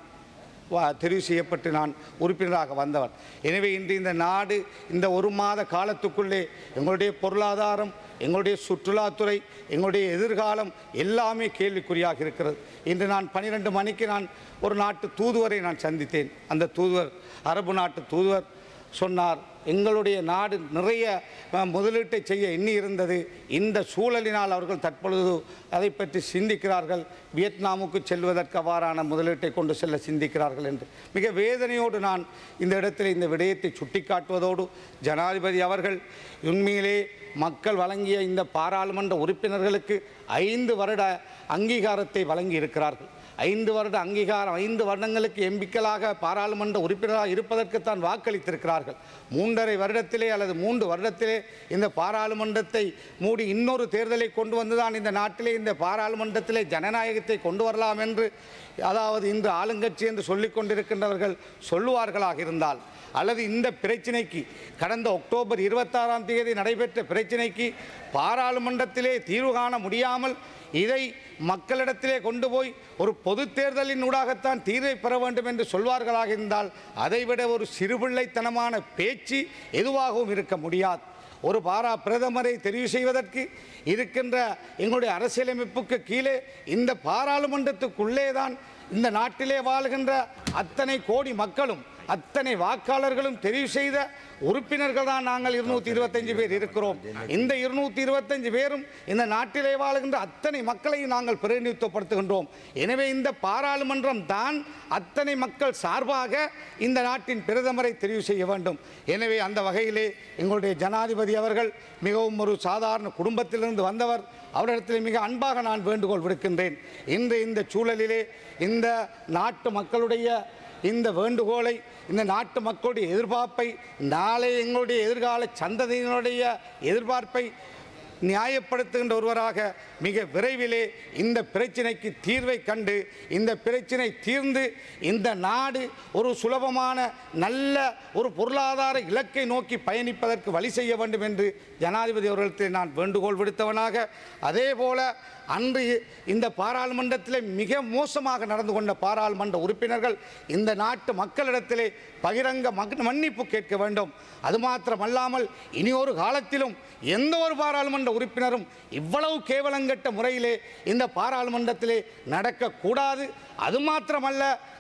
தெரிவு செய்யப்பட்டு நான் உறுப்பினராக வந்தவன். எனவே இன்று இந்த நாடு இந்த ஒரு மாத காலத்துக்குள்ளே எங்களுடைய பொருளாதாரம், எங்களுடைய சுற்றுலாத்துறை, எங்களுடைய எதிர்காலம் எல்லாமே கேள்விக்குறியாக இருக்கிறது. இன்று நான் பன்னிரெண்டு மணிக்கு நான் ஒரு நாட்டு தூதுவரை நான் சந்தித்தேன். அந்த தூதுவர், அரபு நாட்டு தூதுவர் சொன்னார், எங்களுடைய நாடு நிறைய முதலீட்டை செய்ய எண்ணி இருந்தது. இந்த சூழலினால் அவர்கள் தற்பொழுது அதை பற்றி சிந்திக்கிறார்கள். வியட்நாமுக்கு செல்வதற்கு அவ்வாறான முதலீட்டை கொண்டு செல்ல சிந்திக்கிறார்கள் என்று மிக வேதனையோடு நான் இந்த இடத்தில் இந்த விடயத்தை சுட்டிக்காட்டுவதோடு, ஜனாதிபதி அவர்கள் உண்மையிலே மக்கள் வழங்கிய இந்த பாராளுமன்ற உறுப்பினர்களுக்கு ஐந்து வருட அங்கீகாரத்தை வழங்கி இருக்கிறார்கள். ஐந்து வருட அங்கீகாரம், ஐந்து வருடங்களுக்கு எம்பிக்களாக பாராளுமன்ற உறுப்பினராக இருப்பதற்குத்தான் வாக்களித்திருக்கிறார்கள். மூன்றரை வருடத்திலே அல்லது மூன்று வருடத்திலே இந்த பாராளுமன்றத்தை மூடி இன்னொரு தேர்தலை கொண்டு வந்துதான் இந்த நாட்டிலே இந்த பாராளுமன்றத்திலே ஜனநாயகத்தை கொண்டு வரலாம் என்று, அதாவது இன்று ஆளுங்கட்சி என்று சொல்லிக் கொண்டிருக்கின்றவர்கள் சொல்லுவார்களாக இருந்தால், அல்லது இந்த பிரச்சினைக்கு கடந்த அக்டோபர் இருபத்தாறாம் தேதி நடைபெற்ற பிரச்சினைக்கு பாராளுமன்றத்திலே தீர்வு காண முடியாமல் இதை மக்களிடத்திலே கொண்டு போய் ஒரு பொது தேர்தலின் ஊடாகத்தான் தீர்வை பெற வேண்டும் என்று சொல்வார்களாக இருந்தால், அதைவிட ஒரு சிறுபிள்ளைத்தனமான பேச்சு எதுவாகவும் இருக்க முடியாது. ஒரு பாரா பிரதமரை தெரிவு செய்வதற்கு இருக்கின்ற எங்களுடைய அரசியலமைப்புக்கு கீழே இந்த பாராளுமன்றத்துக்குள்ளே தான் இந்த நாட்டிலே வாழ்கின்ற அத்தனை கோடி மக்களும் அத்தனை வாக்காளர்களும் தெரிவு செய்த உறுப்பினர்கள் தான் நாங்கள் இருநூத்தி இருபத்தஞ்சு பேர் இருக்கிறோம். இந்த இருநூத்தி இருபத்தஞ்சு பேரும் இந்த நாட்டிலே வாழ்கின்ற அத்தனை மக்களையும் நாங்கள் பிரதிநிதித்துவப்படுத்துகின்றோம். எனவே இந்த பாராளுமன்றம் தான் அத்தனை மக்கள் சார்பாக இந்த நாட்டின் பிரதமரை தெரிவு செய்ய வேண்டும். எனவே அந்த வகையிலே எங்களுடைய ஜனாதிபதி அவர்கள் மிகவும் ஒரு சாதாரண குடும்பத்திலிருந்து வந்தவர். அவரிடத்தில் மிக அன்பாக நான் வேண்டுகோள் விடுக்கின்றேன். இன்று இந்த சூழலிலே இந்த நாட்டு மக்களுடைய இந்த வேண்டுகோளை, இந்த நாட்டு மக்களுடைய எதிர்பார்ப்பை, நாளை எங்களுடைய எதிர்கால சந்ததியினுடைய எதிர்பார்ப்பை நியாயப்படுத்துகின்ற ஒருவராக மிக விரைவிலே இந்த பிரச்சினைக்கு தீர்வை கண்டு, இந்த பிரச்சினை தீர்ந்து இந்த நாடு ஒரு சுலபமான நல்ல ஒரு பொருளாதார இலக்கை நோக்கி பயணிப்பதற்கு வழி செய்ய வேண்டும் என்று ஜனாதிபதி அவர்களிடத்தில் நான் வேண்டுகோள் விடுத்தவனாக, அதே போல அன்று இந்த பாராளுமன்றத்திலே மிக மோசமாக நடந்து கொண்ட பாராளுமன்ற உறுப்பினர்கள் இந்த நாட்டு மக்களிடத்திலே பகிரங்க மன்னிப்பு கேட்க வேண்டும். அது மாத்திரமல்லாமல் இனி ஒரு காலத்திலும் எந்த ஒரு பாராளுமன்ற உறுப்பினரும் இவ்வளவு கேவலங்கட்ட முறையிலே இந்த பாராளுமன்றத்திலே நடக்கக்கூடாது. அது மாத்திரமல்ல,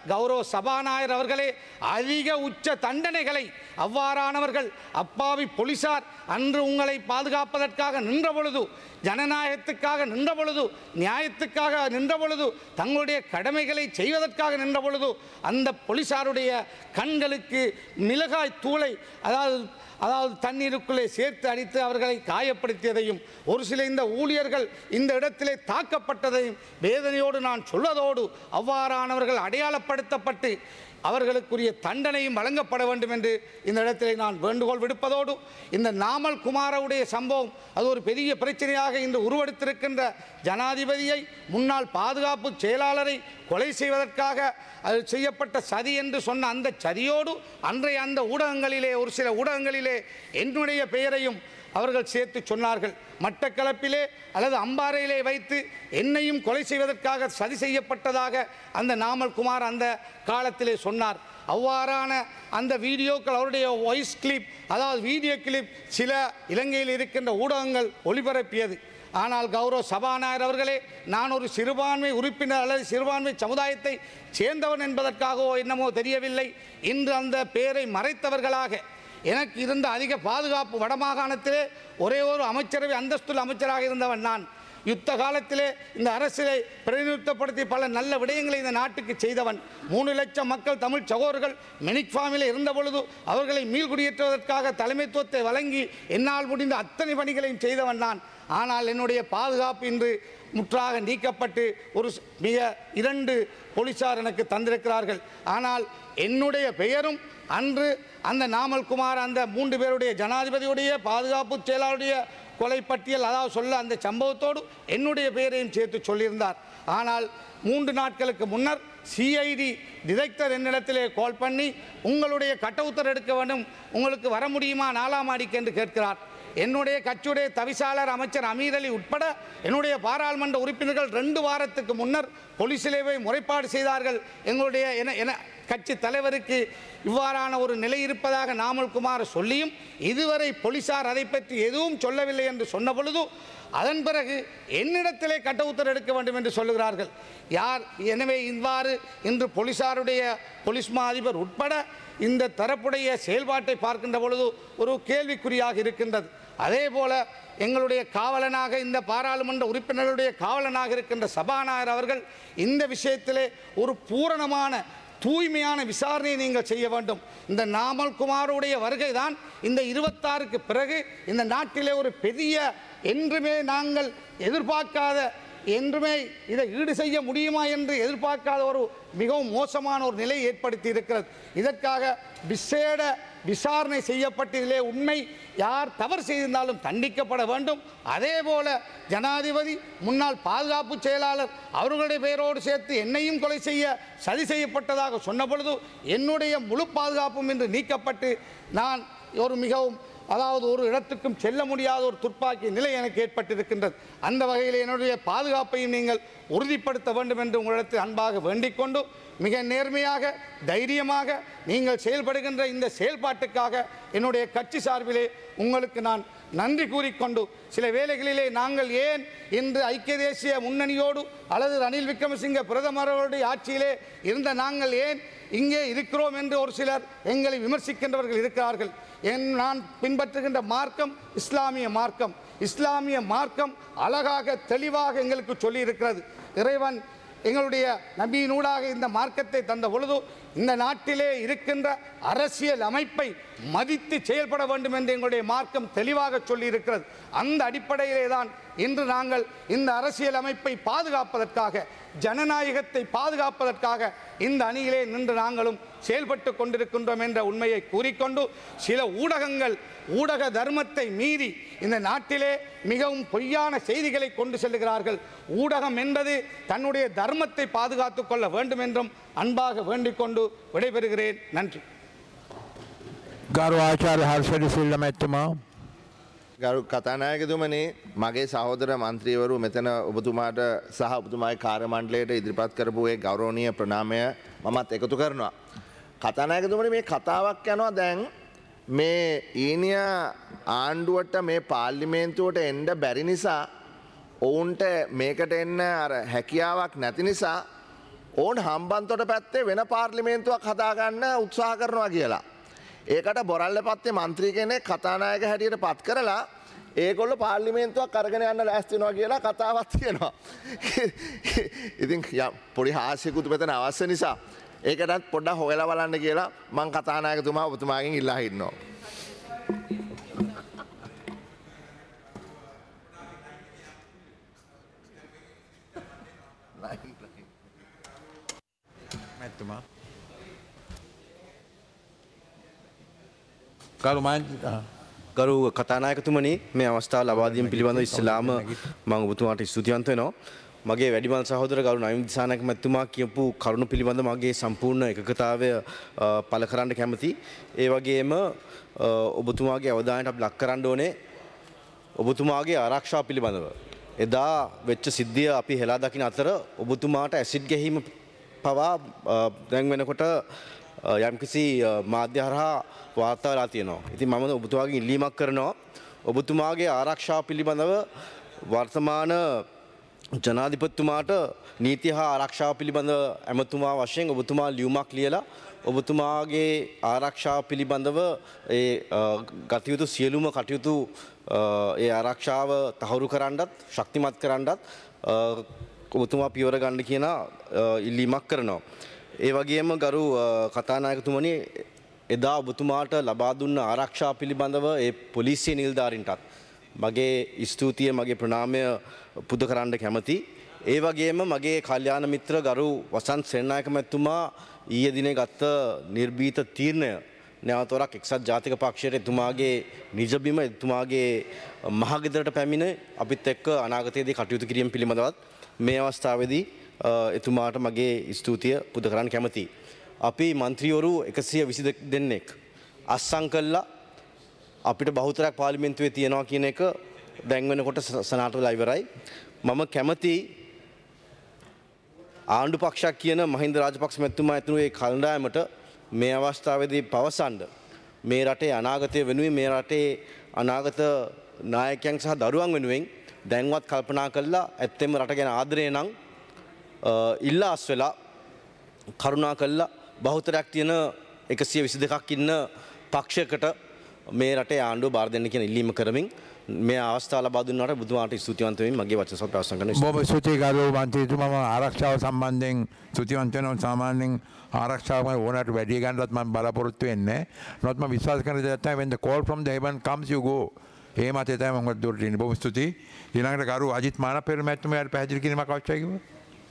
கௌரவ சபாநாயகர் அவர்களே, அதிக உச்ச தண்டனைகளை அவ்வாறானவர்கள் அப்பாவி போலீசார் அன்று உங்களை பாதுகாப்பதற்காக நின்ற பொழுது, ஜனநாயகத்துக்காக நின்ற பொழுது, நியாயத்துக்காக நின்ற பொழுது, தங்களுடைய கடமைகளை செய்வதற்காக நின்ற பொழுது அந்த போலீசாருடைய கண்களுக்கு மிளகாய் தூளை அதாவது அதாவது தண்ணீருக்குள்ளே சேர்த்து அடித்து அவர்களை காயப்படுத்தியதையும், ஒரு சில இந்த ஊழியர்கள் இந்த இடத்திலே தாக்கப்பட்டதையும் வேதனையோடு நான் சொல்வதோடு, அவ்வாறானவர்கள் அடையாளப்படுத்தப்பட்டு அவர்களுக்குரிய தண்டனையும் வழங்கப்பட வேண்டும் என்று இந்த இடத்திலே நான் வேண்டுகோள் விடுப்பதோடு, இந்த நாமல் குமாரவுடைய சம்பவம் அது ஒரு பெரிய பிரச்சனையாக இன்று உருவெடுத்திருக்கின்ற ஜனாதிபதியை, முன்னாள் பாதுகாப்பு செயலாளரை கொலை செய்வதற்காக அது செய்யப்பட்ட சதி என்று சொன்ன அந்த சதியோடு அன்றைய அந்த ஊடகங்களிலே ஒரு சில ஊடகங்களிலே என்னுடைய பெயரையும் அவர்கள் சேர்த்து சொன்னார்கள். மட்டக்களப்பிலே அல்லது அம்பாறையிலே வைத்து என்னையும் கொலை செய்வதற்காக சதி செய்யப்பட்டதாக அந்த நாமல் குமார் அந்த காலத்திலே சொன்னார். அவ்வாறான அந்த வீடியோக்கள், அவருடைய வாய்ஸ் கிளிப், அதாவது வீடியோ கிளிப் சில இலங்கையில் இருக்கின்ற ஊடகங்கள் ஒளிபரப்பியது. ஆனால் கௌரவ சபாநாயகர் அவர்களே, நான் ஒரு சிறுபான்மை உறுப்பினர் அல்லது சிறுபான்மை சமுதாயத்தை சேர்ந்தவன் என்பதற்காகவோ என்னமோ தெரியவில்லை, இன்று அந்த பெயரை மறைத்தவர்களாக எனக்கு இருந்த அதிக பாதுகாப்பு வடமாகாணத்திலே ஒரே ஒரு அமைச்சரவை அந்தஸ்துள்ள அமைச்சராக இருந்தவன் நான். யுத்த காலத்திலே இந்த அரசியலை பிரதிநிதித்துவப்படுத்தி பல நல்ல விடயங்களை இந்த நாட்டுக்கு செய்தவன். மூணு லட்சம் மக்கள் தமிழ் சகோதரர்கள் மெனிக் ஃபார்மிலே இருந்த பொழுது அவர்களை மீள்குடியேற்றுவதற்காக தலைமைத்துவத்தை வழங்கி என்னால் முடிந்த அத்தனை பணிகளையும் செய்தவன் நான். ஆனால் என்னுடைய பாதுகாப்பு இன்று முற்றாக நீக்கப்பட்டு ஒரு மிக இரண்டு போலீசார் எனக்கு தந்திருக்கிறார்கள். ஆனால் என்னுடைய பெயரும் அன்று அந்த நாமல் குமார் அந்த மூன்று பேருடைய ஜனாதிபதியுடைய பாதுகாப்பு செயலாளருடைய கொலை பட்டியல் அதாவது சொல்ல அந்த சம்பவத்தோடு என்னுடைய பெயரையும் சேர்த்து சொல்லியிருந்தார். ஆனால் மூன்று நாட்களுக்கு முன்னர் சிஐடி டிரெக்டர் என்னிடத்திலே கால் பண்ணி உங்களுடைய கட்டவுத்தர் எடுக்க வேண்டும், உங்களுக்கு வர முடியுமா நாலாம் மாடிக்கு என்று கேட்கிறார். என்னுடைய கட்சியுடைய தவிசாளர் அமைச்சர் அமீர் அலி உட்பட என்னுடைய பாராளுமன்ற உறுப்பினர்கள் ரெண்டு வாரத்துக்கு முன்னர் போலீசிலே போய் முறைப்பாடு செய்தார்கள். எங்களுடைய என கட்சி தலைவருக்கு இவ்வாறான ஒரு நிலை இருப்பதாக நாமல் குமார் சொல்லியும் இதுவரை போலீசார் அதை பற்றி எதுவும் சொல்லவில்லை என்று சொன்ன பொழுது, அதன் பிறகு என்னிடத்திலே கட்ட உத்தரவு எடுக்க வேண்டும் என்று சொல்லுகிறார்கள். யார்? எனவே இவ்வாறு இன்று போலீசாருடைய போலீஸ் மா அதிபர் உட்பட இந்த தரப்புடைய செயல்பாட்டை பார்க்கின்ற பொழுது ஒரு கேள்விக்குறியாக இருக்கின்றது. அதே போல எங்களுடைய காவலனாக இந்த பாராளுமன்ற உறுப்பினர்களுடைய காவலனாக இருக்கின்ற சபாநாயகர் அவர்கள் இந்த விஷயத்திலே ஒரு பூரணமான தூய்மையான விசாரணையை நீங்கள் செய்ய வேண்டும். இந்த நாமல் குமாருடைய வருகை தான் இந்த இருபத்தாறுக்கு பிறகு இந்த நாட்டிலே ஒரு பெரிய என்றுமே நாங்கள் எதிர்பார்க்காத என்றுமே இதை ஈடு செய்ய முடியுமா என்று எதிர்பார்க்காத ஒரு மிகவும் மோசமான ஒரு நிலை ஏற்படுத்தி இருக்கிறது. இதற்காக விசேட விசாரணை செய்யப்பட்டதிலே உண்மை யார் தவறு செய்திருந்தாலும் தண்டிக்கப்பட வேண்டும். அதே போல ஜனாதிபதி, முன்னாள் பாதுகாப்பு செயலாளர் அவர்களுடைய பெயரோடு சேர்த்து என்னையும் கொலை செய்ய சதி செய்யப்பட்டதாக சொன்ன பொழுது என்னுடைய முழு பாதுகாப்பும் இன்று நீக்கப்பட்டு நான் ஒரு மிகவும் அதாவது ஒரு இடத்துக்கும் செல்ல முடியாத ஒரு துப்பாக்கி நிலை எனக்கு ஏற்பட்டிருக்கின்றது. அந்த வகையில் என்னுடைய பாதுகாப்பையும் நீங்கள் உறுதிப்படுத்த வேண்டும் என்று உங்களிடத்தில் அன்பாக வேண்டிக் கொண்டு, மிக நேர்மையாக தைரியமாக நீங்கள் செயல்படுகின்ற இந்த செயல்பாட்டுக்காக என்னுடைய கட்சி சார்பிலே உங்களுக்கு நான் நன்றி கூறிக்கொண்டு, சில வேளைகளிலே நாங்கள் ஏன் இன்று ஐக்கிய தேசிய முன்னணியோடு அல்லது ரணில் விக்ரமசிங்க பிரதமர்களுடைய ஆட்சியிலே இருந்த நாங்கள் ஏன் இங்கே இருக்கிறோம் என்று ஒரு சிலர் எங்களை விமர்சிக்கின்றவர்கள் இருக்கிறார்கள். என் நான் பின்பற்றுகின்ற மார்க்கம் இஸ்லாமிய மார்க்கம். இஸ்லாமிய மார்க்கம் அழகாக தெளிவாக எங்களுக்கு சொல்லி இருக்கிறது. இறைவன் எங்களுடைய நபியினூடாக இந்த மார்க்கத்தை தந்த பொழுது இந்த நாட்டிலே இருக்கின்ற அரசியல் அமைப்பை மதித்து செயல்பட வேண்டும் என்று எங்களுடைய மார்க்கம் தெளிவாக சொல்லி இருக்கிறது. அந்த அடிப்படையிலே தான் இன்று நாங்கள் இந்த அரசியல் அமைப்பை பாதுகாப்பதற்காக, ஜனநாயகத்தை பாதுகாப்பதற்காக இந்த அணியிலே நின்று நாங்களும் செயல்பட்டு கொண்டிருக்கின்றோம் என்ற உண்மையை கூறிக்கொண்டு, சில ஊடகங்கள் ஊடக தர்மத்தை மீறி இந்த நாட்டிலே மிகவும் பொய்யான செய்திகளை கொண்டு செல்லுகிறார்கள். ஊடகம் என்பது தன்னுடைய தர்மத்தை பாதுகாத்துக் கொள்ள வேண்டும் என்றும் அன்பாக வேண்டிக் கொண்டு விடைபெறுகிறேன். நன்றி. ගරු ආචාර්ය හර්ෂඩ සිල්ල මැතිතුමා. ගරු කතානායකතුමනි, මගේ සහෝදර මන්ත්‍රීවරු මෙතන ඔබතුමාට සහ ඔබතුමාගේ කාර්ය මණ්ඩලයට ඉදිරිපත් කරපු ඒ ගෞරවනීය ප්‍රණාමය මමත් එකතු කරනවා. කතානායකතුමනි, මේ කතාවක් යනවා දැන් මේ ඊනිය ආණ්ඩුවට මේ පාර්ලිමේන්තුවට එන්න බැරි නිසා, ඔවුන්ට මේකට එන්න අර හැකියාවක් නැති නිසා ඕන් හම්බන්තොට පැත්තේ වෙන පාර්ලිමේන්තුවක් හදාගන්න උත්සාහ කරනවා කියලා. ඒකට බොරල්ල පත්තේ මන්ත්‍රී කෙනෙක් කතානායක හැටියට පත් කරලා ඒගොල්ලෝ පාර්ලිමේන්තුවක් අරගෙන යන්න ලෑස්ති වෙනවා කියලා කතාවක් තියෙනවා. ඉතින් පොඩි හාස්‍යකුත් මෙතන අවශ්‍ය නිසා ඒකටත් පොඩ්ඩක් හොයලා බලන්න කියලා මං කතානායකතුමා ඔබතුමාගෙන් ඉල්ලා හිටිනවා. මැතිතුමා කරු මන් ගරු කතානායකතුමනි මේ අවස්ථාව ලබා දීම පිළිබඳව ඉස්ලාම මම ඔබතුමාට ස්තුතිවන්ත වෙනවා. මගේ වැඩිමල් සහෝදර ගරු නවීන් දිසානායක මැතිතුමා කියපු කරුණු පිළිබඳව මගේ සම්පූර්ණ එකඟතාවය පළ කරන්න කැමතියි. ඒ වගේම ඔබතුමාගේ අවධානයට අපි ලක් කරන්න ඕනේ ඔබතුමාගේ ආරක්ෂාව පිළිබඳව. එදා වෙච්ච සිද්ධිය අපි හෙලා දකින අතර ඔබතුමාට ඇසිඩ් ගැහිම පවා දැන් වෙනකොට යම්කිසි මාධ්‍ය හරහා වාර්තා වෙලා තියෙනවා. ඉතින් මම ඔබතුමාගෙන් ඉල්ලීමක් කරනවා ඔබතුමාගේ ආරක්ෂාව පිළිබඳව වර්තමාන ජනාධිපතිතුමාට නීති හා ආරක්ෂාව පිළිබඳව ඇමතුමා වශයෙන් ඔබතුමා ලියුමක් ලියලා ඔබතුමාගේ ආරක්ෂාව පිළිබඳව ඒ ගතයුතු සියලුම කටයුතු ඒ ආරක්ෂාව තහවුරු කරන්නත් ශක්තිමත් කරන්නත් ඔබතුමා පියවර ගන්න කියන ඉල්ලීමක් කරනවා. ඒ වගේම ගරු කතානායකතුමනි එදා ඔබතුමාට ලබා දුන්න ආරක්ෂාව පිළිබඳව ඒ පොලිසිය නිලධාරීන්ටත් මගේ ස්තුතිය මගේ ප්‍රණාමය පුද කරන්න කැමති. ඒ වගේම මගේ කල්යාණ මිත්‍ර ගරු වසන්ත සේනානායක මැතිතුමා ඊයේ දිනේ ගත්ත නිර්භීත තීරණය නැවතවරක් එක්සත් ජාතික පක්ෂයට එතුමාගේ නිජබිම එතුමාගේ මහගෙදරට පැමිණ අපිත් එක්ක අනාගතයේදී කටයුතු කිරීම පිළිබඳවත් මේ අවස්ථාවේදී එතුමාට මගේ ස්තුතිය පුද කරන්න කැමතියි. අපි මන්ත්‍රීවරු එකසිය විසි දෙන්නෙක් අස්සම් කළා අපිට බහුතරයක් පාර්ලිමේන්තුවේ තියනවා කියන එක දැන් වෙනකොට සනාථ වෙලා ඉවරයි. මම කැමති ආණ්ඩු පක්ෂයක් කියන මහින්ද රාජපක්ෂ මැතිතුමා ඇතුළු ඒ කණ්ඩායමට මේ අවස්ථාවේදී පවසන්න මේ රටේ අනාගතය වෙනුවෙන් මේ රටේ අනාගත නායකයන් සහ දරුවන් වෙනුවෙන් දැන්වත් කල්පනා කළා ඇත්තෙම රට ගැන ආදරේ නම් ඉල්ලාස් වෙලා කරුණා කළා බහුතරයක් තියෙන එකසිය විසි දෙකක් ඉන්න පක්ෂයකට මේ රටේ ආණ්ඩුව බාර දෙන්න කියන ඉල්ලීම කරමින් මේ අවස්ථාව ලබා දුන්නාට බුදුමාට ස්තුතිවන්ත වෙමින් මගේ වචන සොත් අවසන් කරනවා. බොහොම ස්තුතියි ගරු මන්ත්‍රීතුමා. ආරක්ෂාව සම්බන්ධයෙන් ස්තුතිවන්ත වෙනවා. සාමාන්‍යයෙන් ආරක්ෂාව ඕනට වැඩි ගන්නවත් මම බලාපොරොත්තු වෙන්නේ නැහැ. නමුත් මම විශ්වාස කරන දේ තමයි when the call from the heaven comes you go. ඒ මතය තමයි මම දුරට ඉන්නේ. බොහොම ස්තුතියි. ඊළඟට ගරු අජිත් මානපේර මැතිතුමාට පැහැදිලි කිරීමක් අවශ්‍යයි කිව්වා.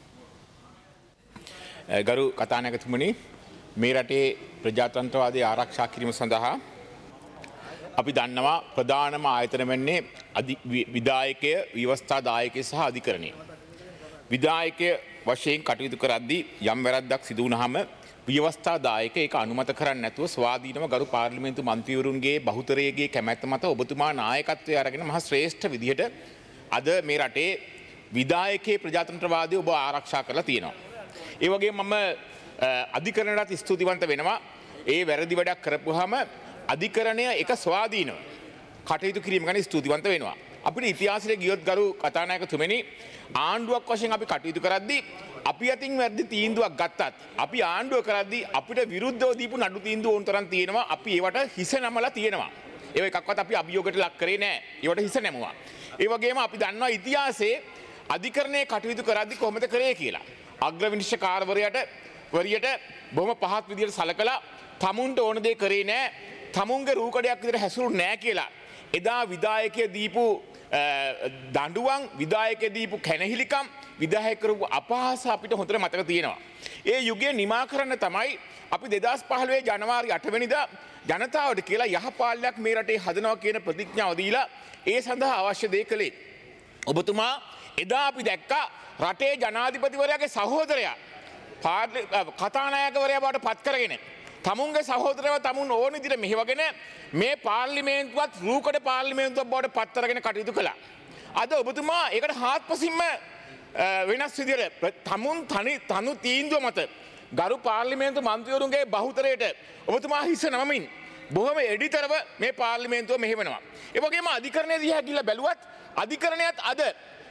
ගරු කතානායකතුමනි මේ රටේ ප්‍රජාතන්ත්‍රවාදී ආරක්ෂා කිරීම සඳහා අපි දන්නවා ප්‍රධානම ආයතන වෙන්නේ විධායකය, ව්‍යවස්ථාදායකය සහ අධිකරණය. විධායකය වශයෙන් කටයුතු කරද්දී යම් වැරද්දක් සිදු වුණාම ව්‍යවස්ථාදායක ඒක අනුමත කරන්නේ නැතුව ස්වාධීනව ගරු පාර්ලිමේන්තු මන්ත්‍රීවරුන්ගේ බහුතරයේගේ කැමැත්ත මත ඔබතුමා නායකත්වයේ අරගෙන මහ ශ්‍රේෂ්ඨ විදිහට අද මේ රටේ විධායකයේ ප්‍රජාතන්ත්‍රවාදී ඔබ ආරක්ෂා කරලා තියෙනවා. ඒ වගේම මම අධිකරණයට ස්තුතිවන්ත වෙනවා. ඒ වැරදි වැඩක් කරපුවාම අධිකරණය එක ස්වාධීනව කටයුතු කිරීම ගැන ස්තුතිවන්ත වෙනවා. අපිට ඉතිහාසයේ ගියොත් ගරු කතානායකතුමනි ආණ්ඩුවක් වශයෙන් අපි කටයුතු කරද්දී අපි අතින් වැරදි තීන්දුවක් ගත්තත් අපි ආණ්ඩුව කරද්දී අපිට විරුද්ධව දීපු නඩු තීන්දුව ඕන තරම් තියෙනවා. අපි ඒවට හිස නමලා තියෙනවා. ඒව එකක්වත් අපි අභියෝගයට ලක් කරේ නැහැ. ඒවට හිස නැමුවා. ඒ වගේම අපි දන්නවා ඉතිහාසයේ අධිකරණයේ කටයුතු කරද්දී කොහොමද කරේ කියලා. අග්‍ර විනිශ්චයකාරවරයාට වරියට බොහොම පහත් විදියට සලකලා තමුන්ට ඕන දේ කරේ නැහැ. තමුන්ගේ රූකඩයක් විදිහට හැසිරුනේ නැහැ කියලා. එදා විධායකය දීපු දඬුවම්, විධායකය දීපු කැනහිලිකම්, විධායක කරපු අපහාස අපිට හොඳට මතක තියෙනවා. ඒ යුගය නිමා කරන්න තමයි අපි දෙදහස් පහළොව ජනවාරි අට වෙනිදා ජනතාවට කියලා යහපාලනයක් මේ රටේ හදනවා කියන ප්‍රතිඥාව දීලා ඒ සඳහා අවශ්‍ය දේ කළේ. ඔබතුමා එදා අපි දැක්කා රටේ ජනාධිපතිවරයාගේ සහෝදරයා කතානායකවරයා බවට පත් කරගෙන තමුන්ගේ සහෝදරව තමුන් ඕන විදිහට මෙහෙවගෙන මේ පාර්ලිමේන්තුවත් රූකඩ පාර්ලිමේන්තුවක් බවට පත් කරගෙන කටයුතු කළා. අද ඔබතුමා ඒකට හාත්පසින්ම වෙනස් විදිහට තමුන් තනි තනු තීන්දුව මත ගරු පාර්ලිමේන්තු මන්ත්‍රීවරුන්ගේ බහුතරයට ඔබතුමා හිස නමමින් බොහොම එඩිතරව මේ පාර්ලිමේන්තුව මෙහෙවනවා. ඒ වගේම අධිකරණය දිහා ගිහිල්ලා බැලුවත් අධිකරණයත් අද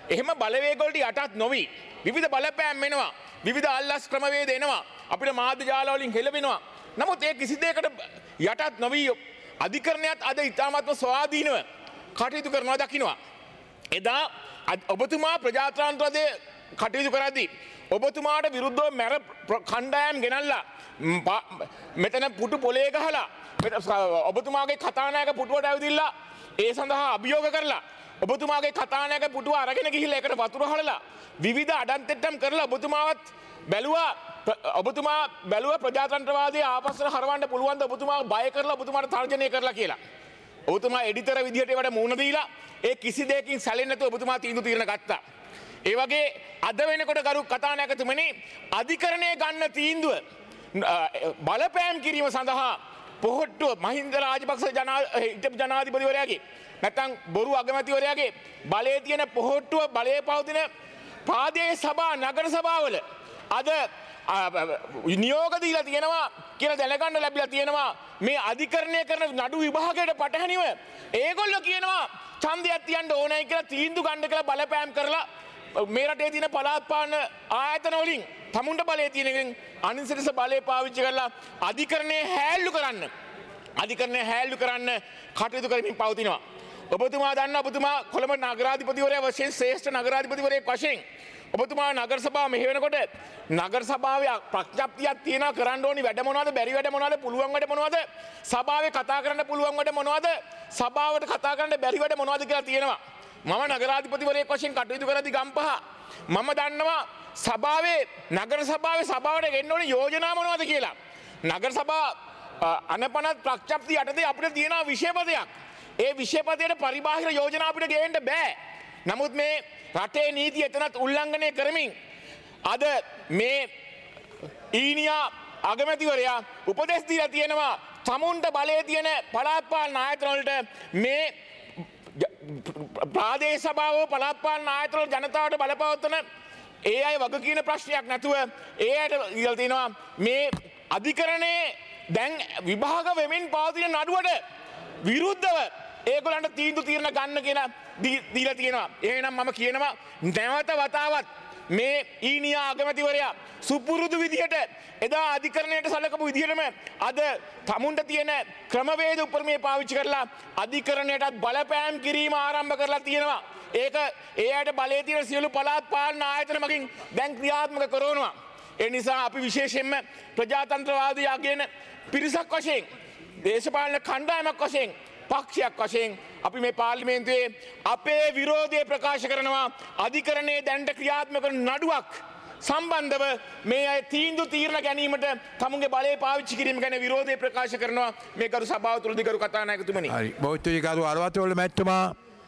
එහෙම බලවේගවලට යටත් නොවි විවිධ බලපෑම් වෙනවා. විවිධ අල්ලස් ක්‍රමවේද එනවා. අපිට මාධ්‍ය ජාල වලින් හෙළවෙනවා. නමුත් ඒ කිසි දෙයකට යටත් නොවි අධිකරණයත් අද ඉතාමත්ම ස්වාධීනව කටයුතු කරනවා දකින්නවා. එදා ඔබතුමා ප්‍රජාතන්ත්‍රවාදය කටයුතු කරද්දී ඔබතුමාට විරුද්ධව මැර කණ්ඩායම් ගෙනල්ලා මෙතන පුටු පොලේ ගහලා ඔබතුමාගේ කතානායක පුටුවට ඇවිදිලා ඒ සඳහා අභියෝග කරලා ඔබතුමාගේ කතානායක පුටුව අරගෙන ගිහිල්ලා ඒකට වතුර හලලා විවිධ අඩන්තෙට්ටම් කරලා ඔබතුමාවත් බැලුවා ඔබතුමා බැලුව ප්‍රජාතන්ත්‍රවාදයේ ආපස්සට හරවන්න පුළුවන් ද ඔබතුමා බය කරලා ඔබතුමාට තර්ජනය කරලා කියලා. ඔබතුමා එඩිටර් විදිහට ඒවට මුණ දීලා ඒ කිසි දෙයකින් සැලෙන්නේ නැතුව ඔබතුමා තීන්දුව తీරන ගත්තා. ඒ වගේ අද වෙනකොට ගරු කතානායකතුමනි අධිකරණය ගන්න තීන්දුව බලපෑම් කිරීම සඳහා පොහොට්ටුව මහින්ද රාජපක්ෂ ජනාධිපතිවරයාගේ නැත්නම් බොරු අගමැතිවරයාගේ බලයේ තියෙන පොහොට්ටුව බලයේ පවතින ප්‍රාදේශීය සභා නගර සභාවල අද නියෝග දීලා තියෙනවා කියලා දැනගන්න ලැබිලා තියෙනවා මේ අධිකරණය කරන නඩු විභාගයට පටහැනිව ඒගොල්ලෝ කියනවා ඡන්දයක් තියන්න ඕනයි කියලා තීන්දුව ගන්න කියලා බලපෑම් කරලා මේ රටේ තියෙන පළාත් පාලන ආයතන වලින් තමුන්ට බලය තියෙනකින් අනිසරිස බලය පාවිච්චි කරලා අධිකරණය හැල්ලු කරන්න අධිකරණය හැල්ලු කරන්න කටයුතු කරමින් පවතිනවා. ඔබතුමා දන්න ඔබතුමා කොළඹ නගරාධිපතිවරයා වශයෙන් ශ්‍රේෂ්ඨ නගරාධිපතිවරයෙක් වශයෙන් ඔබතුමා නගර සභාව මෙහෙ වෙනකොට නගර සභාවේ ප්‍රඥප්තියක් තියෙනවා කරන්න ඕනි වැඩ මොනවද බැරි වැඩ මොනවද පුළුවන් වැඩ මොනවද සභාවේ කතා කරන්න පුළුවන් වැඩ මොනවද සභාවට කතා කරන්න බැරි වැඩ මොනවද කියලා තියෙනවා. මම නගරාධිපතිවරයෙක් වශයෙන් කටයුතු කරද්දී ගම්පහ මම දන්නවා සභාවේ නගර සභාවේ සභාවට ගෙන්න ඕනේ යෝජනා මොනවද කියලා. නගර සභා අනපනත් ප්‍රඥප්තිය යටතේ අපිට තියෙන විෂයපදයක්. ඒ විෂයපදයට පරිබාහිර යෝජනා අපිට ගේන්න බෑ. නමුත් මේ රටේ නීතිය එතනත් උල්ලංඝනය කරමින් අද මේ ඊනියා අගමැතිවරයා උපදෙස් දීලා තියෙනවා තමුන්ට බලය තියෙන පළාත් පාලන ආයතන වලට මේ ප්‍රාදේශීය සභාව පළාත් පාලන ආයතන වල ජනතාවට බලපවත්වන ඒ අය වග කියන ප්‍රශ්නයක් නැතුව ඒ අයට ඉහළ තියෙනවා මේ අධිකරණයේ දැන් විභාග වෙමින් පවතින නඩුවට විරුද්ධව ඒගොල්ලන්ට තීන්දුව తీරන ගන්න කියන දීලා තියෙනවා. එහෙනම් මම කියනවා නැවත වතාවත් මේ ඊනියා අගමැතිවරයා සුපුරුදු විදිහට එදා අධිකරණයට සලකපු විදිහටම අද තමුන්ට තියෙන ක්‍රමවේද උපරිමය පාවිච්චි කරලා අධිකරණයටත් බලපෑම් කිරීම ආරම්භ කරලා තියෙනවා. ඒක ඒ අයට බලයේ තියෙන සියලු පළාත් පාලන ආයතන මගින් දැන් ක්‍රියාත්මක කරනවා. ඒ නිසා අපි විශේෂයෙන්ම ප්‍රජාතන්ත්‍රවාදී යගෙන පිරිසක් වශයෙන් දේශපාලන කණ්ඩායමක් වශයෙන් පක්ෂයක් වශයෙන් අපි මේ පාර්ලිමේන්තුවේ අපේ විරෝධය ප්‍රකාශ කරනවා අධිකරණයේ දැනට ක්‍රියාත්මක කරන නඩුවක් සම්බන්ධව මේ අය තීන්දුව తీරන ගැනීමට තමුන්ගේ බලය පාවිච්චි කිරීම ගැන විරෝධය ප්‍රකාශ කරනවා මේ ගරු සභාව තුළදී ගරු කතානායකතුමනි. හරි බෞද්ධ ගරු අරවතවල මැතිතුමා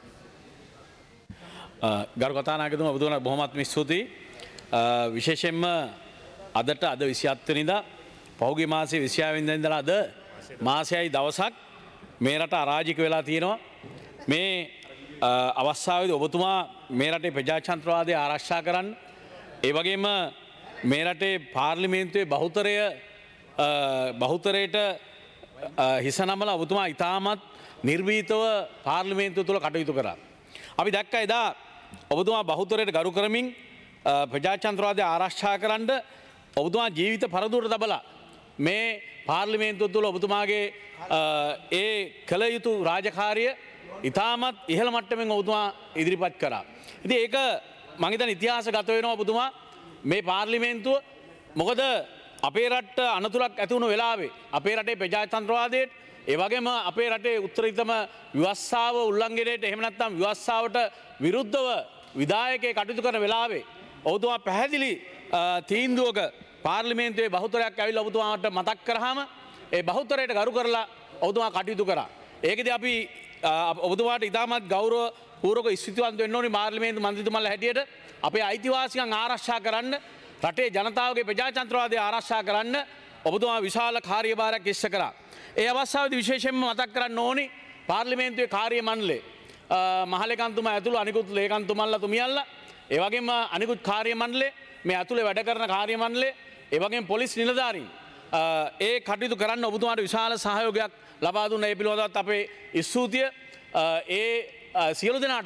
ගරු කතානායකතුමා ඔබතුමාට බොහොමත්ම ස්තුතියි. විශේෂයෙන්ම අදට අද විසිහත් වෙනිදා පහුගිය මාසේ විසිහය වෙනිදා ඉඳලා අද මාසයයි දවසක් මේ රට අරාජික වෙලා තියෙනවා. මේ අවස්ථාවේදී ඔබතුමා මේ රටේ ප්‍රජාතන්ත්‍රවාදය ආරක්ෂා කරන්න ඒ වගේම මේ රටේ පාර්ලිමේන්තුවේ බහුතරය බහුතරයට හිස නමලා ඔබතුමා ඉතාමත් නිර්භීතව පාර්ලිමේන්තුව තුළ කටයුතු කරා. අපි දැක්ක එදා ඔබතුමා බහුතරයට ගරු කරමින් ප්‍රජාතන්ත්‍රවාදය ආරක්ෂා කරන්න ඔබතුමා ජීවිත පරදුවට තබලා මේ පාර්ලිමේන්තුව තුළ ඔබතුමාගේ ඒ කළ යුතු රාජකාරිය ඉතාමත් ඉහළ මට්ටමින් ඔබතුමා ඉදිරිපත් කරා. ඉතින් ඒක මම හිතන්නේ ඉතිහාස ගත වෙනවා ඔබතුමා මේ පාර්ලිමේන්තුව මොකද අපේ රට අනතුරක් ඇති වුණු වෙලාවේ අපේ රටේ ප්‍රජාතන්ත්‍රවාදයට ඒ වගේම අපේ රටේ උත්තරීතම ව්‍යවස්ථාව උල්ලංඝනයට එහෙම නැත්නම් ව්‍යවස්ථාවට විරුද්ධව විධායකයෙක් කටයුතු කරන වෙලාවේ ඔබතුමා පැහැදිලි තීන්දුවක පාර්ලිමේන්තුවේ බහුතරයක් ඇවිල්ලා ඔබතුමාට මතක් කරාම ඒ බහුතරයට ගරු කරලා ඔබතුමා කටයුතු කරා. ඒකදී අපි ඔබතුමාට ඉතාමත් ගෞරව පූර්වක ස්තුතිවන්ත වෙන්න ඕනි පාර්ලිමේන්තු මන්ත්‍රීතුමන්ලා හැටියට අපේ අයිතිවාසිකම් ආරක්ෂා කරන්න රටේ ජනතාවගේ ප්‍රජාතන්ත්‍රවාදය ආරක්ෂා කරන්න ඔබතුමා විශාල කාර්යභාරයක් ඉෂ්ට කරා. ඒ අවස්ථාවේදී විශේෂයෙන්ම මතක් කරන්න ඕනි පාර්ලිමේන්තුවේ කාර්ය මණ්ඩලය මහලේකම්තුමා ඇතුළු අනිකුත් ලේකම්තුමන්ලා තුමියන්ලා ඒ වගේම අනිකුත් කාර්ය මණ්ඩලය මේ ඇතුළේ වැඩ කරන කාර්ය මණ්ඩලය ඒ වගේම පොලිස් නිලධාරීන් ඒ කටයුතු කරන්න ඔබතුමාට විශාල සහයෝගයක් ලබා දුන්න ඒ පිළිබඳවත් අපේ ස්තුතිය ඒ සියලු දෙනාටත්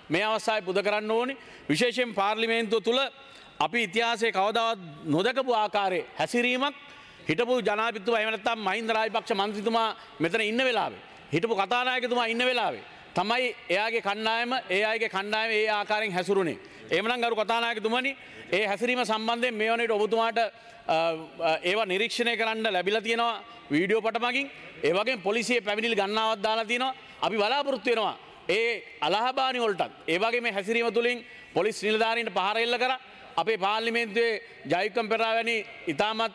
මේ අවස්ථාවේ පුද කරන්න ඕනේ. විශේෂයෙන් පාර්ලිමේන්තුව තුළ අපි ඉතිහාසයේ කවදාවත් නොදකපු ආකාරයේ හැසිරීමක් හිටපු ජනාධිපතිතුමා එහෙම නැත්නම් මහින්ද රාජපක්ෂ මන්ත්‍රීතුමා මෙතන ඉන්න වෙලාවේ හිටපු කතානායකතුමා ඉන්න වෙලාවේ තමයි එයාගේ කණ්ඩායම ඒ අයගේ කණ්ඩායම ඒ ආකාරයෙන් හැසිරුණේ. එහෙමනම් ගරු කතානායකතුමනි ඒ හැසිරීම සම්බන්ධයෙන් මේ වනේට ඔබතුමාට ඒවා නිරීක්ෂණය කරන්න ලැබිලා තියෙනවා වීඩියෝ පට මගින්. ඒ වගේම පොලිසිය පැමිණිලි ගණනාවක් දාලා තියෙනවා. අපි බලාපොරොත්තු වෙනවා ඒ අලහබානි වලටත් ඒ වගේ මේ හැසිරීම තුලින් පොලිස් නිලධාරීන්ට පහර එල්ල කරා අපේ පාර්ලිමේන්තුවේ ජයවික්‍රම පෙරේරා වැනි ඉතාමත්